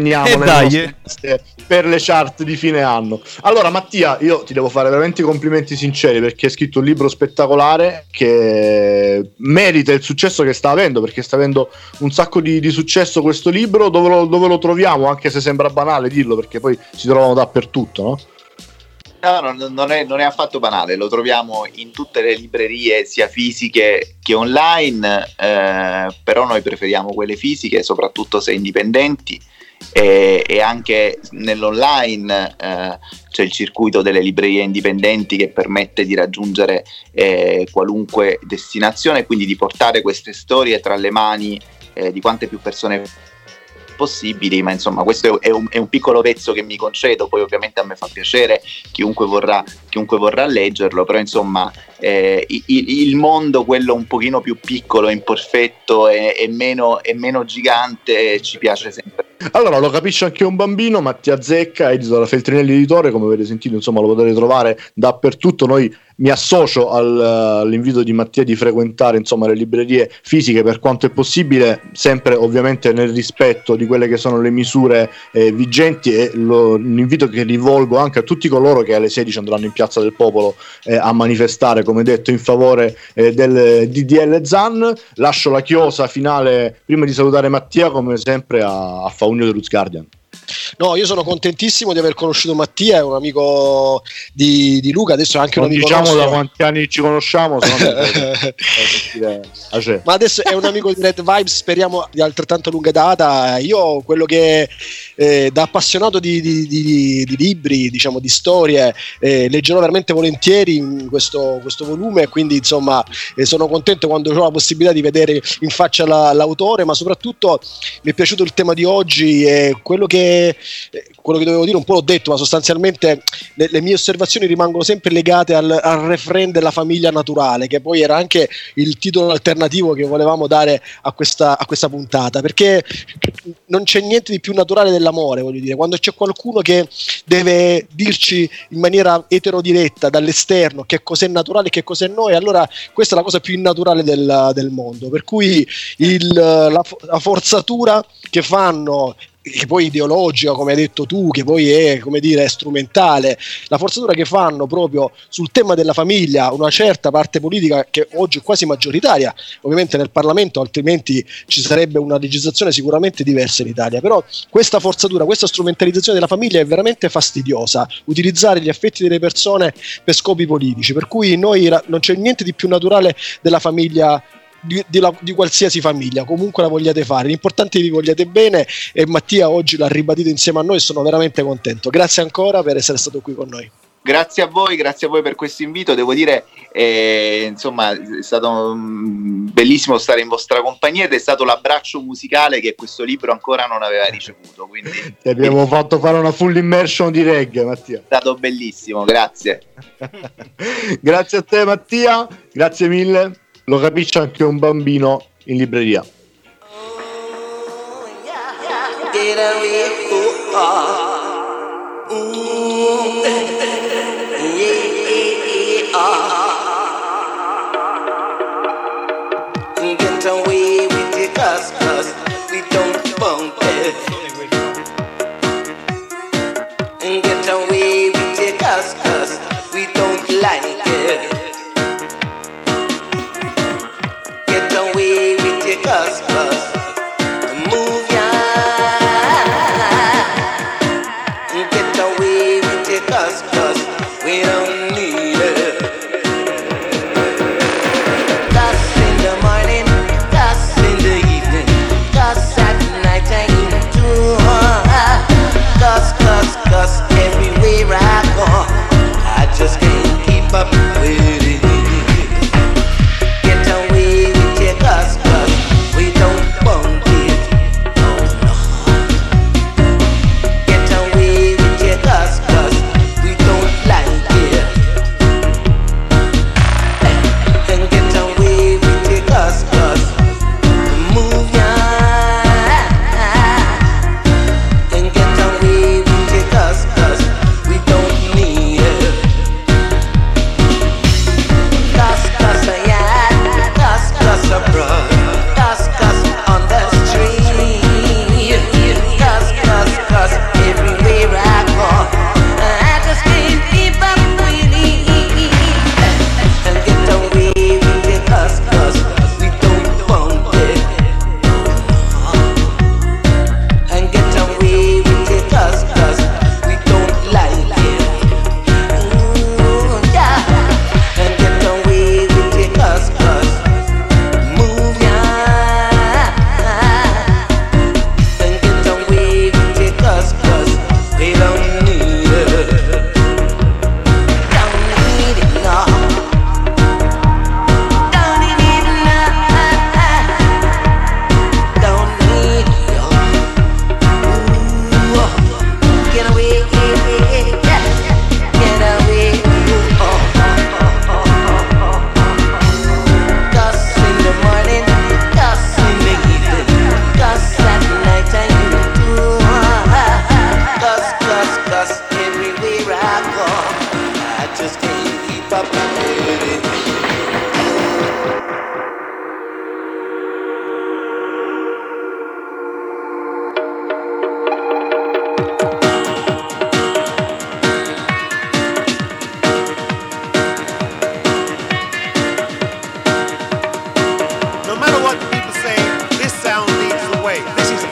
per le chart di fine anno. Allora Mattia, io ti devo fare veramente i complimenti sinceri, perché hai scritto un libro spettacolare che merita il successo che sta avendo, perché sta avendo un sacco di successo questo libro. Dove lo troviamo, anche se sembra banale dirlo, perché poi si trovano dappertutto, no? No, non è affatto banale, lo troviamo in tutte le librerie sia fisiche che online, però noi preferiamo quelle fisiche, soprattutto se indipendenti, e anche nell'online c'è il circuito delle librerie indipendenti che permette di raggiungere qualunque destinazione, quindi di portare queste storie tra le mani di quante più persone possibili. Ma insomma, questo è un piccolo pezzo che mi concedo, poi ovviamente a me fa piacere chiunque vorrà leggerlo, però insomma il mondo, quello un pochino più piccolo, imperfetto e meno gigante, ci piace sempre. Allora, lo capisce anche un bambino. Mattia Zecca, edito da Feltrinelli Editore, come avete sentito, insomma, lo potete trovare dappertutto. Noi mi associo all'invito di Mattia di frequentare, insomma, le librerie fisiche per quanto è possibile, sempre ovviamente nel rispetto di quelle che sono le misure vigenti, e l'invito che rivolgo anche a tutti coloro che alle 16 andranno in Piazza del Popolo a manifestare, come detto, in favore del DDL Zan. Lascio la chiosa finale, prima di salutare Mattia, come sempre a Faunio The Roots Guardian. No, io sono contentissimo di aver conosciuto Mattia, è un amico di Luca, adesso è anche un amico nostro. da quanti anni ci conosciamo, ma adesso è un amico di Red Vibes, speriamo di altrettanto lunga data. Io quello che da appassionato di libri, diciamo di storie, leggerò veramente volentieri in questo volume, quindi insomma sono contento quando ho la possibilità di vedere in faccia l'autore, ma soprattutto mi è piaciuto il tema di oggi, e quello che dovevo dire un po' l'ho detto, ma sostanzialmente le mie osservazioni rimangono sempre legate al refrain della famiglia naturale, che poi era anche il titolo alternativo che volevamo dare a questa puntata, perché non c'è niente di più naturale dell'amore, voglio dire. Quando c'è qualcuno che deve dirci in maniera eterodiretta dall'esterno che cos'è naturale e che cos'è noi, allora questa è la cosa più innaturale del mondo, per cui la forzatura che fanno, che poi ideologica, come hai detto tu, che poi è, come dire, strumentale, la forzatura che fanno proprio sul tema della famiglia una certa parte politica, che oggi è quasi maggioritaria ovviamente nel Parlamento, altrimenti ci sarebbe una legislazione sicuramente diversa in Italia. Però questa forzatura, questa strumentalizzazione della famiglia è veramente fastidiosa, utilizzare gli affetti delle persone per scopi politici, per cui noi non c'è niente di più naturale della famiglia, di qualsiasi famiglia, comunque la vogliate fare, l'importante è che vi vogliate bene, e Mattia oggi l'ha ribadito insieme a noi, sono veramente contento. Grazie ancora per essere stato qui con noi. Grazie a voi per questo invito. Devo dire, insomma, è stato bellissimo stare in vostra compagnia, ed è stato l'abbraccio musicale che questo libro ancora non aveva ricevuto, quindi ti abbiamo fatto fare una full immersion di reggae, Mattia. È stato bellissimo, grazie. Grazie a te, Mattia, grazie mille. Lo capisce anche un bambino in libreria. Get away with it, 'cause we don't bump it. Get away with it, 'cause we don't like it. Get away with it, 'cause move ya. Get away with it, 'cause we don't need it.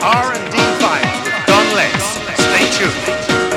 R&D Vibes with Don Letts. Stay tuned.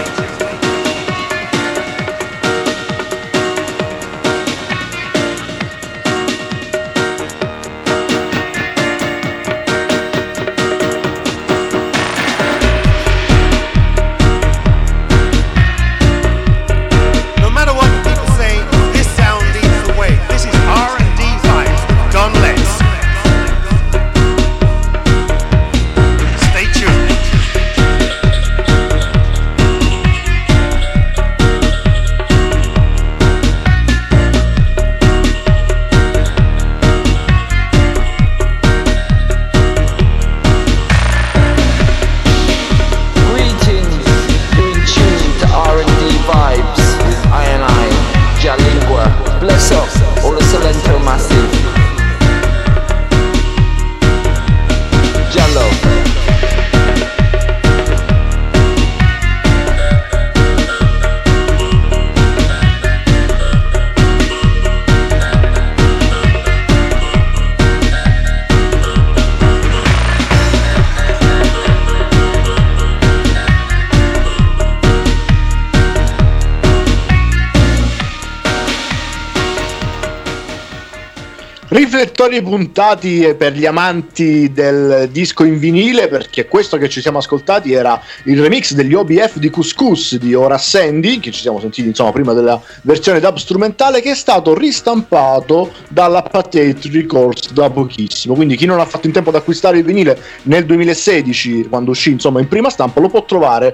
Riflettori puntati per gli amanti del disco in vinile, perché questo che ci siamo ascoltati era il remix degli OBF di Couscous di Ora Sandy, che ci siamo sentiti insomma prima della versione dub strumentale, che è stato ristampato dalla Patate Records da pochissimo. Quindi chi non ha fatto in tempo ad acquistare il vinile nel 2016, quando uscì insomma in prima stampa, lo può trovare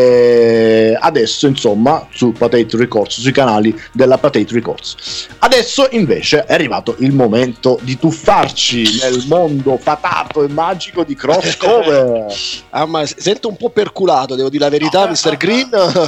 adesso insomma su Patate Records, sui canali della Patate Records. Adesso invece è arrivato il momento di tuffarci nel mondo fatato e magico di crossover. Ma sento un po' perculato, devo dire la verità, Mr. Green.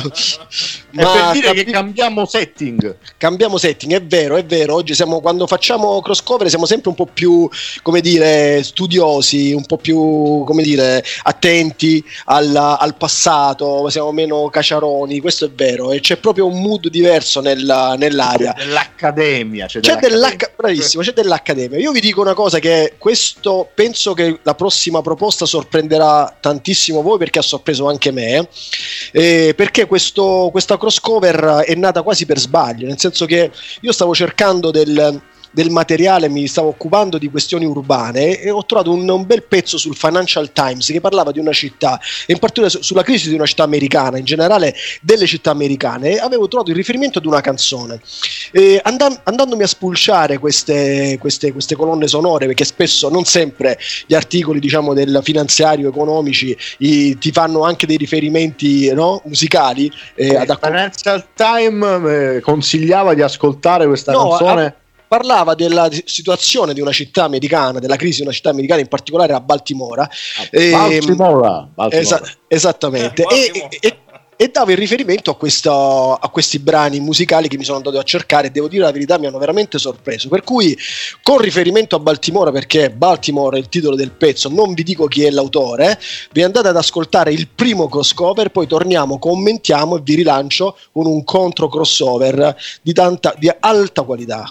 Ma per dire che cambiamo setting, è vero. Oggi quando facciamo crossover siamo sempre un po' più, come dire, studiosi, un po' più, come dire, attenti al passato, siamo meno caciaroni, questo è vero, e c'è proprio un mood diverso nell'aria. Dell'accademia, bravissimo, c'è dell'accademia. Io vi dico una cosa, che questo penso che la prossima proposta sorprenderà tantissimo voi, perché ha sorpreso anche me, perché questa crossover è nata quasi per sbaglio, nel senso che io stavo cercando del materiale, mi stavo occupando di questioni urbane e ho trovato un bel pezzo sul Financial Times che parlava di una città, e in particolare sulla crisi di una città americana, in generale delle città americane, e avevo trovato il riferimento ad una canzone. Andandomi a spulciare queste colonne sonore, perché spesso, non sempre, gli articoli diciamo del finanziario economici ti fanno anche dei riferimenti, no, musicali. Financial Times consigliava di ascoltare questa canzone. Parlava della situazione di una città americana, della crisi di una città americana, in particolare a Baltimora. Baltimora. Esattamente. E dava il riferimento a questi brani musicali che mi sono andato a cercare, e devo dire la verità, mi hanno veramente sorpreso. Per cui, con riferimento a Baltimora, perché Baltimore è il titolo del pezzo, non vi dico chi è l'autore, vi andate ad ascoltare il primo crossover, poi torniamo, commentiamo e vi rilancio con un contro crossover di alta qualità.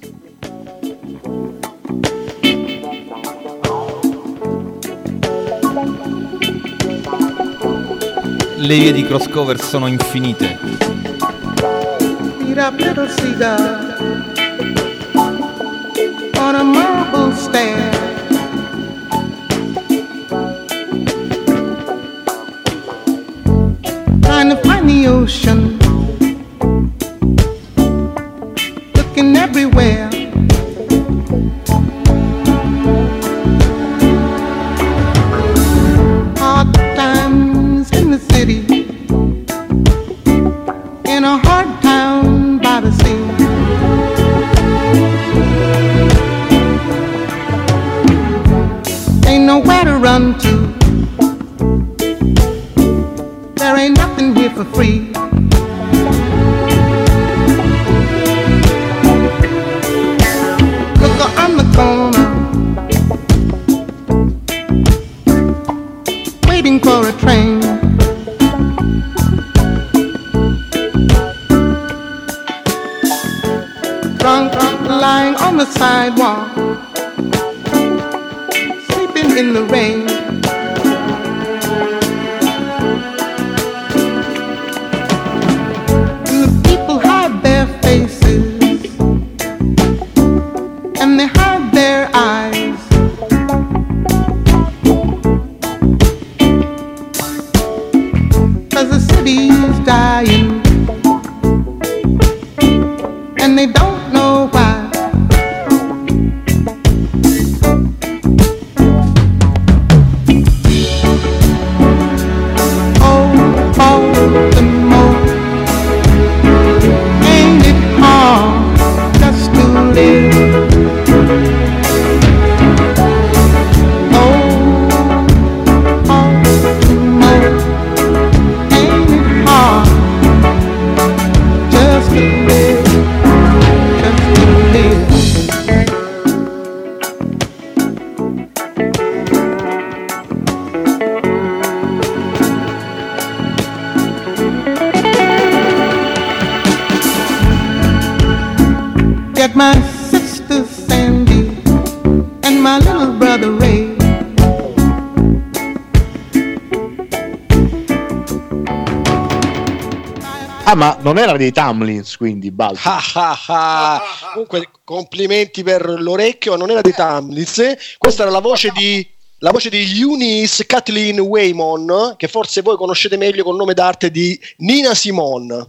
Le vie di crossover sono infinite. Eat up little cigar on a marble stair. Trying to find the ocean, looking everywhere. Hard times in the city, in a hard town by the sea. Ain't nowhere to run to, there ain't nothing here for free. Look on the corner, waiting for a train. Drunk, lying on the sidewalk, sleeping in the rain. and they hide their eyes. Cause the city is dying and they don't know why. Get my sister Sandy and my little brother Ray. Ah, ma non era dei Tamlins, quindi Balti. Comunque complimenti per l'orecchio, non era dei Tamlins. Questa era la voce di Eunice Kathleen Waymon, che forse voi conoscete meglio col nome d'arte di Nina Simone.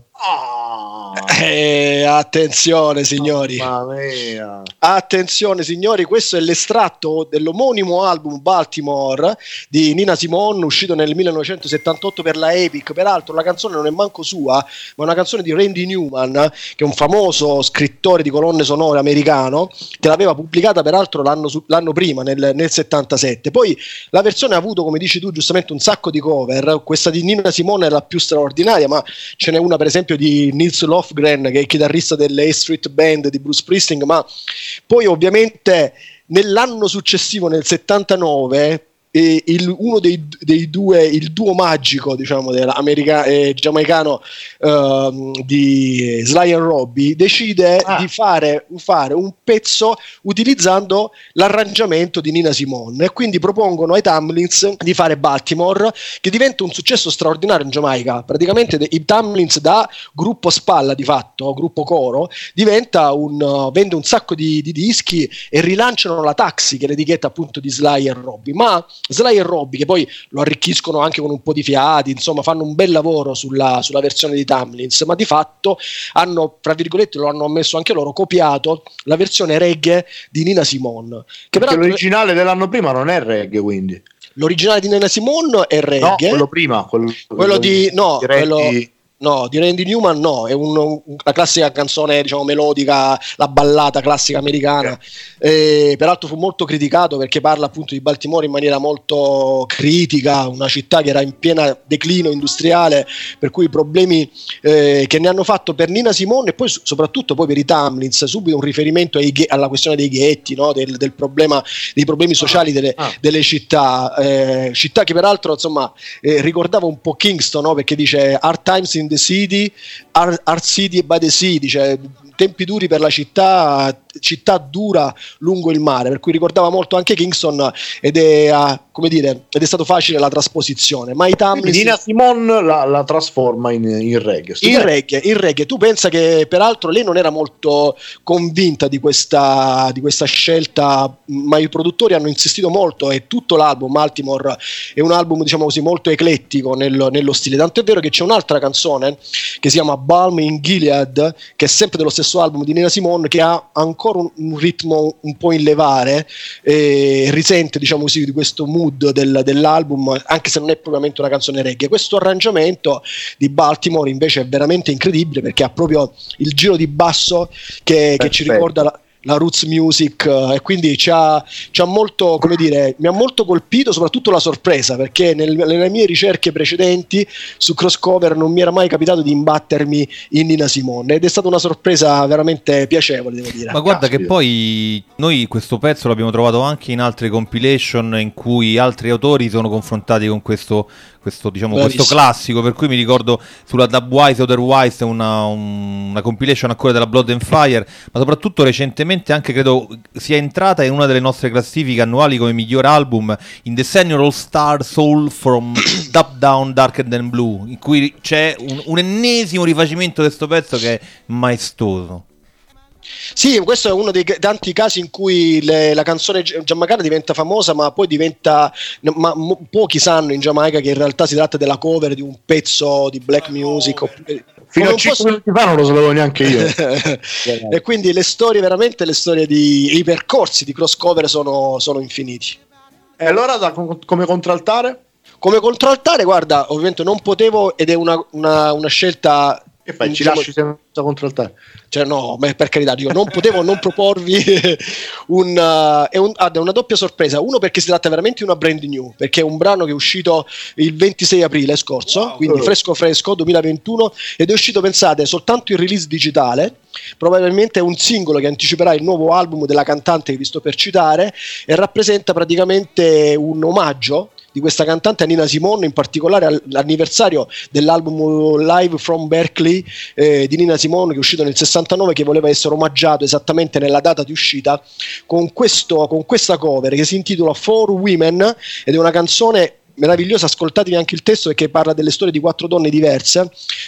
Attenzione signori, attenzione signori, questo è l'estratto dell'omonimo album Baltimore di Nina Simone, uscito nel 1978 per la Epic. Peraltro la canzone non è manco sua, ma è una canzone di Randy Newman, che è un famoso scrittore di colonne sonore americano, che l'aveva pubblicata peraltro l'anno prima, nel 77. Poi la versione ha avuto, come dici tu giustamente, un sacco di cover. Questa di Nina Simone è la più straordinaria, ma ce n'è una per esempio di Nils Lofgren, che è il chitarrista delle A Street Band di Bruce Springsteen. Ma poi ovviamente nell'anno successivo, nel 79, uno dei due, il duo magico, diciamo, giamaicano di Sly and Robbie, decide di fare un pezzo utilizzando l'arrangiamento di Nina Simone, e quindi propongono ai Tamlins di fare Baltimore, che diventa un successo straordinario in Giamaica. Praticamente i Tamlins, da gruppo spalla di fatto, gruppo coro, vende un sacco di dischi e rilanciano la Taxi, che è l'etichetta appunto di Sly and Robbie. Ma Sly e Robbie, che poi lo arricchiscono anche con un po' di fiati, insomma fanno un bel lavoro sulla versione di Tamlins, ma di fatto hanno, fra virgolette, lo hanno ammesso anche loro, copiato la versione reggae di Nina Simone, che perché l'originale dell'anno prima non è reggae, quindi l'originale di Nina Simone è reggae. No, quello prima, quello di Randy Newman no, è una classica canzone, diciamo, melodica, la ballata classica americana. Peraltro fu molto criticato perché parla appunto di Baltimore in maniera molto critica, una città che era in piena declino industriale, per cui i problemi che ne hanno fatto per Nina Simone e poi soprattutto poi per i Tamlins, subito un riferimento alla questione dei ghetti, no? del problema, dei problemi sociali delle città che peraltro, insomma, ricordava un po' Kingston, no? Perché dice hard times in the city, hard city by the sea, cioè tempi duri per la città dura lungo il mare, per cui ricordava molto anche Kingston, ed è stato facile la trasposizione. Ma i Tamlins, Nina Simone la trasforma in reggae. In reggae. Tu pensa che peraltro lei non era molto convinta di questa scelta, ma i produttori hanno insistito molto, e tutto l'album Baltimore è un album, diciamo così, molto eclettico nello stile, tanto è vero che c'è un'altra canzone che si chiama Balm in Gilead, che è sempre dello stesso album di Nina Simone, che ha ancora un ritmo un po' in levare, e risente, diciamo così, di questo mood dell'album, anche se non è propriamente una canzone reggae. Questo arrangiamento di Baltimore invece è veramente incredibile, perché ha proprio il giro di basso che ci ricorda la roots music, e quindi ci ha molto, come dire, mi ha molto colpito, soprattutto la sorpresa, perché nelle mie ricerche precedenti su Crosscover non mi era mai capitato di imbattermi in Nina Simone, ed è stata una sorpresa veramente piacevole, devo dire. Ma guarda che poi noi questo pezzo l'abbiamo trovato anche in altre compilation in cui altri autori sono confrontati con questo classico, per cui mi ricordo sulla Dubwise Otherwise una compilation a cuore della Blood and Fire, ma soprattutto recentemente anche credo sia entrata in una delle nostre classifiche annuali come miglior album in The Senior All Star Soul from Top Down Darker Than Blue, in cui c'è un ennesimo rifacimento di questo pezzo che è maestoso. Sì, questo è uno dei tanti casi in cui la canzone giamaicana diventa famosa, ma poi diventa, pochi sanno in Giamaica che in realtà si tratta della cover di un pezzo di black music. Fino a 5 minuti fa non lo sapevo neanche io. E quindi le storie, veramente le storie i percorsi di cross cover sono infiniti. E allora come contraltare? Come contraltare, guarda, ovviamente non potevo, ed è una scelta. Che fai? Ci lasci senza contraltare? Cioè no, per carità, io non potevo non proporvi una doppia sorpresa. Uno, perché si tratta veramente di una brand new, perché è un brano che è uscito il 26 aprile scorso, quindi fresco 2021, ed è uscito, pensate, soltanto in release digitale. Probabilmente è un singolo che anticiperà il nuovo album della cantante che vi sto per citare, e rappresenta praticamente un omaggio di questa cantante a Nina Simone, in particolare all'anniversario dell'album Live from Berkeley di Nina Simone, che è uscito nel 69, che voleva essere omaggiato esattamente nella data di uscita con questa cover che si intitola For Women, ed è una canzone meravigliosa. Ascoltatevi anche il testo, perché parla delle storie di 4 donne diverse,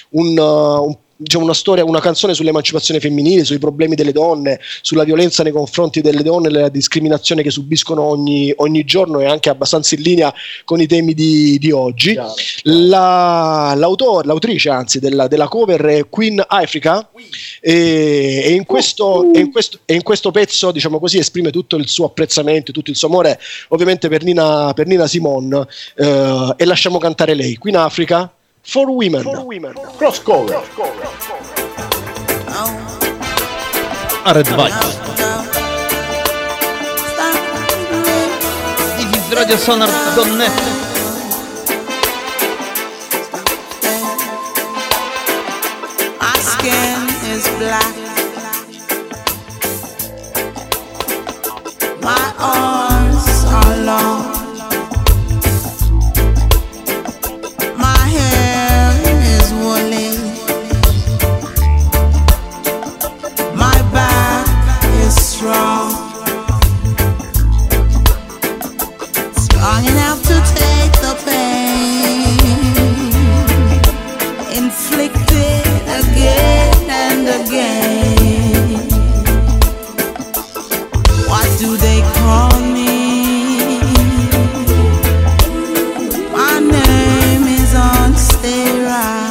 una canzone sull'emancipazione femminile, sui problemi delle donne, sulla violenza nei confronti delle donne, la discriminazione che subiscono ogni giorno, e anche abbastanza in linea con i temi di oggi. L'autrice anzi della cover è Queen Africa, e in questo pezzo, diciamo così, esprime tutto il suo apprezzamento, tutto il suo amore ovviamente per Nina Simone, e lasciamo cantare lei, Queen Africa, For Women. Cross cover. Red Vibe. This is radiosonar.net. My skin is black. My arms are long. Strong enough to take the pain inflicted again and again. What do they call me? My name is Sarah.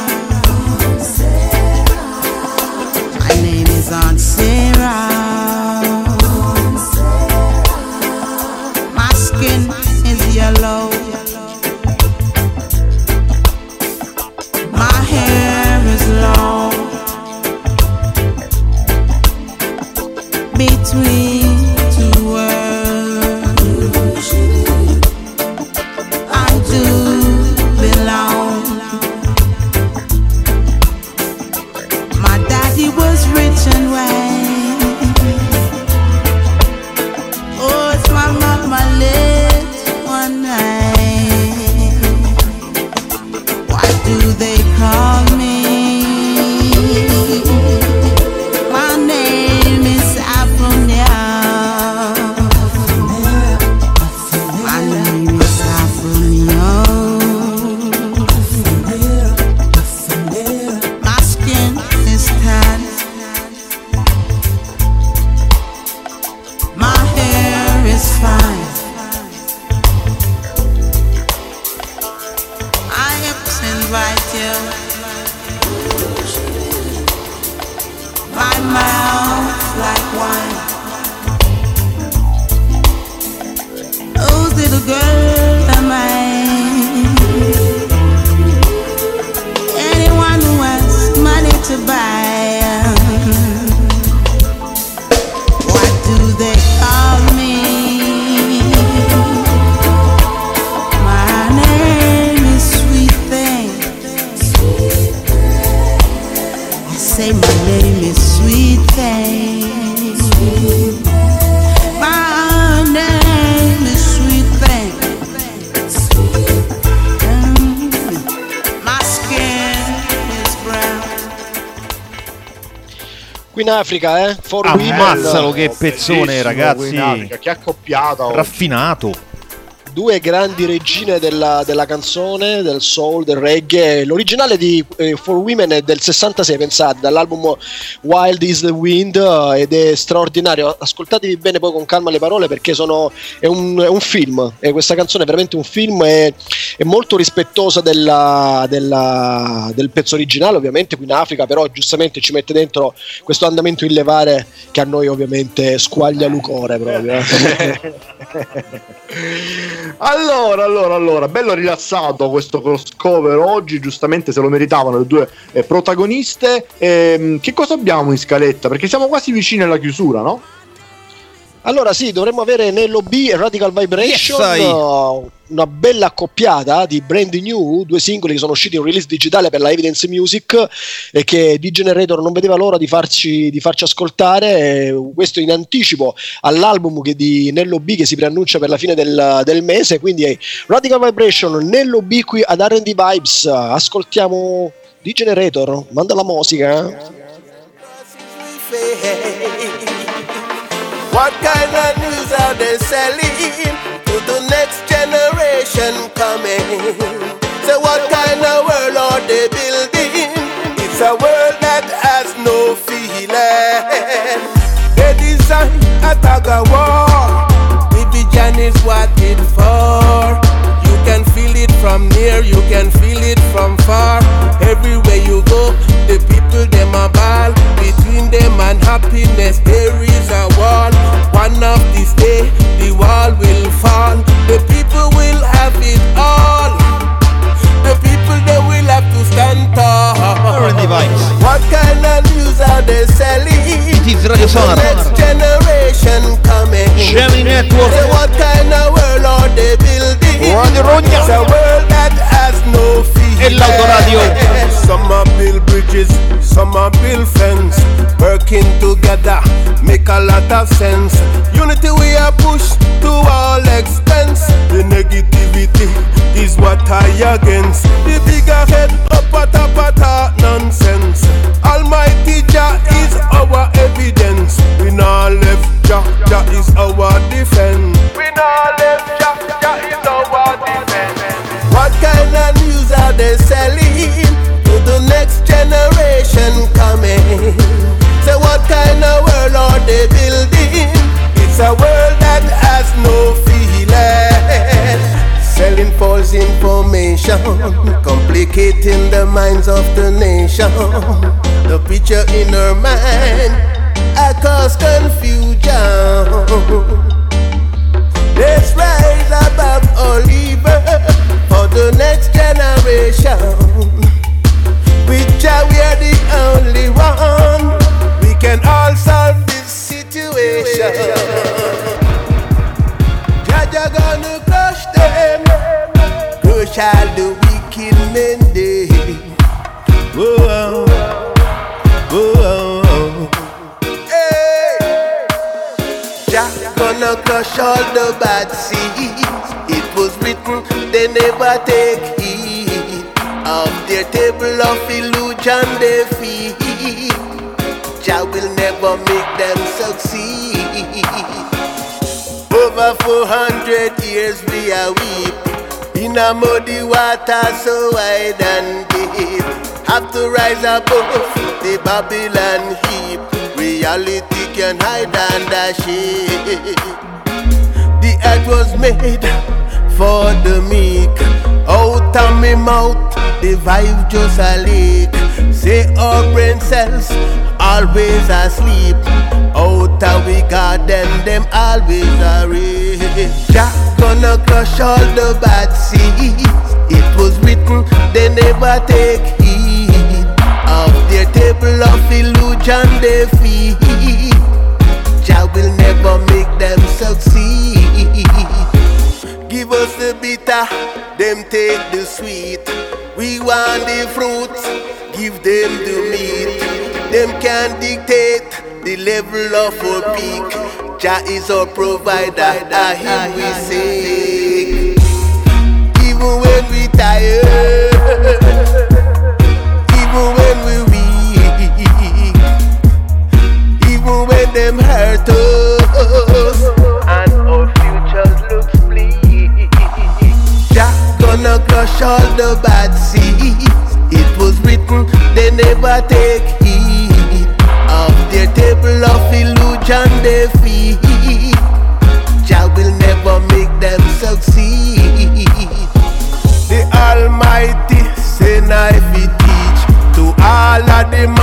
My name is Sarah. Yellow. My hair is long. Between two worlds, I do belong. My daddy was rich and white. Oh, it's my mama lived one night. Why do they call me? My name is Aphonia. My name is Aphonia. My skin is tan. My hair is fine. Invite you. My mouth like wine. Oh, little girl am I. Anyone who has money to buy. What do they call me? My name is Sweet Thing. Say my name is Sweet Thing. My name is Sweet Thing. My skin is brown. Queen Africa, For Women. Ammazzalo, che pezzone, ragazzi. Africa, che accoppiata. Raffinato. due grandi regine della canzone, del soul, del reggae. L'originale di For Women è del 66, pensate, dall'album Wild is the Wind, ed è straordinario. Ascoltatevi bene poi con calma le parole, perché è un film, e questa canzone è veramente un film, è molto rispettosa del pezzo originale, ovviamente qui in Africa, però giustamente ci mette dentro questo andamento in levare che a noi ovviamente squaglia l'ucore proprio. Allora, bello rilassato questo crossover oggi, giustamente se lo meritavano le due protagoniste. Che cosa abbiamo in scaletta? Perché siamo quasi vicini alla chiusura, no? Allora sì, dovremmo avere Nello B e Radical Vibration, una bella accoppiata di brand new, due singoli che sono usciti in release digitale per la Evidence Music e che D-Generator non vedeva l'ora di farci ascoltare, questo in anticipo all'album di Nello B che si preannuncia per la fine del mese. Quindi Radical Vibration, Nello B qui ad R&D Vibes. Ascoltiamo D-Generator, manda la musica. What kind of news are they selling to the next generation coming? So what kind of world are they building? It's a world that has no feeling. They design a tug of war. Division is what it's for. You can feel it from near, you can feel it from far. Everywhere you go, the people them are ball. Between them and happiness there is a wall. One of these days the wall will fall. The people will have it all. The people they will have to stand tall. What kind of news are they selling? It is Radio Sonar. The next generation coming. Gemini Network. So what kind of world are they building? It's a world that has no fear. E l'autoradio. Some are build bridges, some are build fence. Working together make a lot of sense. Unity we are pushed to all expense. The negativity is what I against. The bigger head up a talk nonsense. Almighty Jah is our evidence. We not left Jah, Jah is our defense. We not left Jah, Jah is our defense. What kind of news are they selling to the next generation coming? So what kind of world are they building? It's a world that has no feeling. Selling false information, complicating the minds of the nation. The picture in her mind, I cause confusion. Let's rise above all evil for the next generation. With Jah we are the only one. We can all solve this situation. Jah gonna crush them, crush all the wicked men they. Whoa, whoa, hey. Jah gonna crush all the bad seeds. It was written they never take heed of their table of illusion they feed. Jah will never make them succeed. Over 400 years we are weep in a muddy water so wide and deep. Have to rise above the Babylon heap. Reality can hide under shade. The earth was made for the meek. Out of me mouth the vibe just a leak. Say our brain cells always asleep. Out of we garden them always a reach. Jah gonna crush all the bad seeds. It was written they never take heed of their table of illusion they feed. Jah will never make them succeed. Give us the bitter, them take the sweet. We want the fruits, give them the meat. Them can dictate the level of our peak. Jah is our provider, a him we seek. Even when we tired, even when we weak, even when them hurt us, and our futures looks bleak.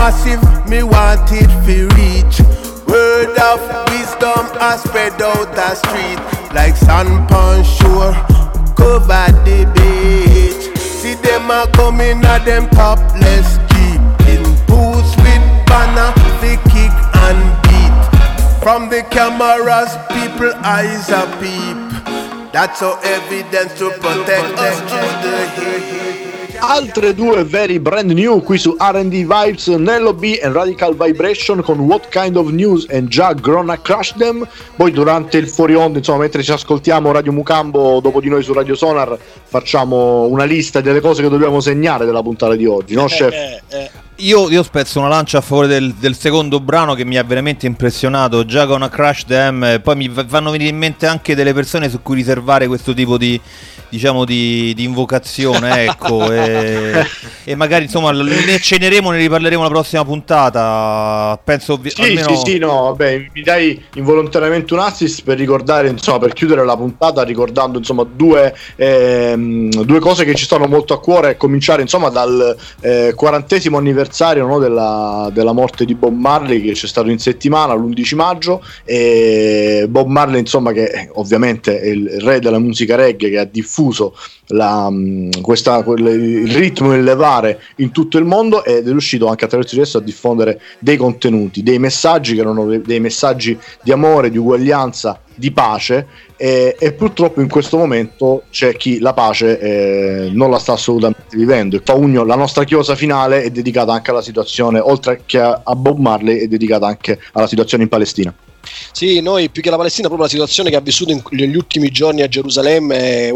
massive, me want it fi reach. Word of wisdom I spread out the street like sun pan shore, cover the beach. See them a coming at them topless jeep, in boots with banner, they kick and beat. From the cameras, people eyes a peep. That's our evidence to protect us through the heat. Altre due very brand new qui su R&D Vibes, Nello B e Radical Vibration con What Kind of News and Già Gonna Crush Them. Poi durante il fuori onda, insomma, mentre ci ascoltiamo Radio Mucambo, dopo di noi su Radio Sonar, facciamo una lista delle cose che dobbiamo segnare della puntata di oggi, no chef? Io spezzo una lancia a favore del secondo brano che mi ha veramente impressionato, Già Gonna Crush Them. Poi mi fanno venire in mente anche delle persone su cui riservare questo tipo di, diciamo, di invocazione, ecco, e magari insomma ne acceneremo, ne riparleremo la prossima puntata. Penso almeno... sì, no, vabbè, mi dai involontariamente un assist per ricordare, insomma, per chiudere la puntata ricordando insomma due cose che ci stanno molto a cuore, a cominciare insomma dal 40° anniversario, no, della morte di Bob Marley, che c'è stato in settimana l'11 maggio, e Bob Marley insomma, che ovviamente è il re della musica reggae, che ha diffuso il ritmo e il levare in tutto il mondo, ed è riuscito anche attraverso di esso a diffondere dei contenuti, dei messaggi che erano dei messaggi di amore, di uguaglianza, di pace, e purtroppo in questo momento c'è chi la pace non la sta assolutamente vivendo. E Faugno, la nostra chiosa finale è dedicata anche alla situazione, oltre che a Bob Marley, è dedicata anche alla situazione in Palestina. Sì, noi più che la Palestina, proprio la situazione che ha vissuto negli ultimi giorni a Gerusalemme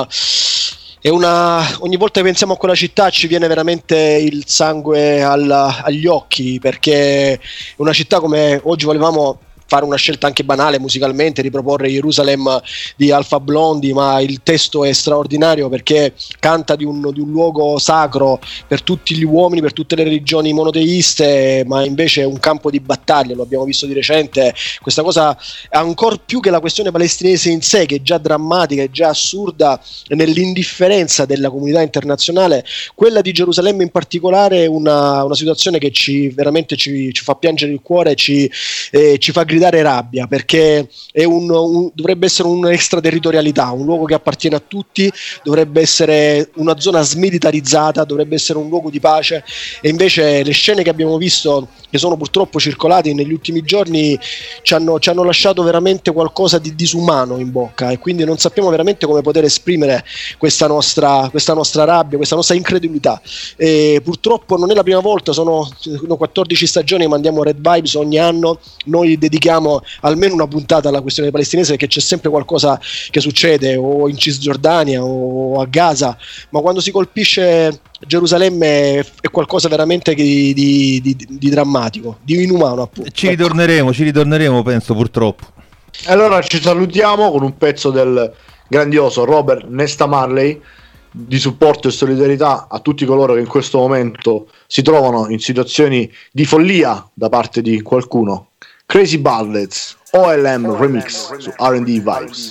è ogni volta che pensiamo a quella città ci viene veramente il sangue agli occhi, perché è una città, come oggi volevamo fare una scelta anche banale musicalmente, riproporre Jerusalem di Alpha Blondy, ma il testo è straordinario perché canta di un luogo sacro per tutti gli uomini, per tutte le religioni monoteiste, ma invece è un campo di battaglia, lo abbiamo visto di recente. Questa cosa, ancor più che la questione palestinese in sé, che è già drammatica, è già assurda nell'indifferenza della comunità internazionale, quella di Gerusalemme in particolare è una situazione che veramente ci fa piangere il cuore, ci fa gridare rabbia, perché è dovrebbe essere un'extraterritorialità, un luogo che appartiene a tutti, dovrebbe essere una zona smilitarizzata, dovrebbe essere un luogo di pace, e invece le scene che abbiamo visto, che sono purtroppo circolate negli ultimi giorni, ci hanno lasciato veramente qualcosa di disumano in bocca, e quindi non sappiamo veramente come poter esprimere questa nostra rabbia, questa nostra incredulità. E purtroppo non è la prima volta, sono 14 stagioni che mandiamo Red Vibes ogni anno, noi dedichiamo almeno una puntata alla questione palestinese, perché c'è sempre qualcosa che succede o in Cisgiordania o a Gaza, ma quando si colpisce Gerusalemme è qualcosa veramente di drammatico, di inumano, appunto. Ci ritorneremo penso, purtroppo. Allora ci salutiamo con un pezzo del grandioso Robert Nesta Marley, di supporto e solidarietà a tutti coloro che in questo momento si trovano in situazioni di follia da parte di qualcuno. Crazy Ballads, OLM Remix su R&D Vibes.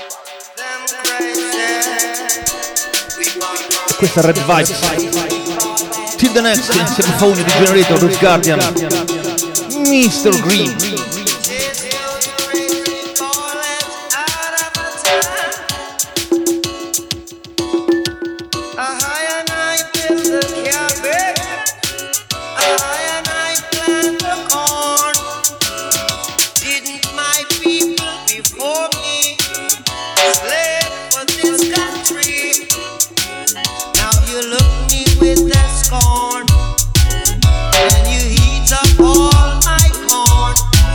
E questa è Red Vibes. Till the next, insieme a Faugno di Generator, Roots Guardian, Mr. Green. And you heat up all my corn.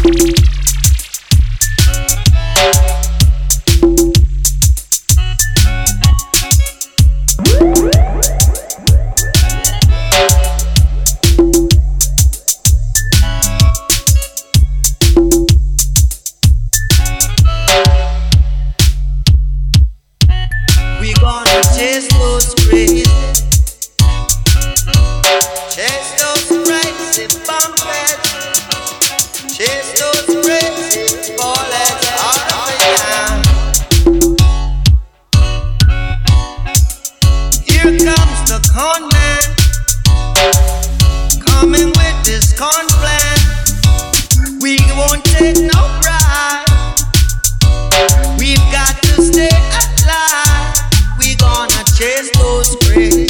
Chase those crazy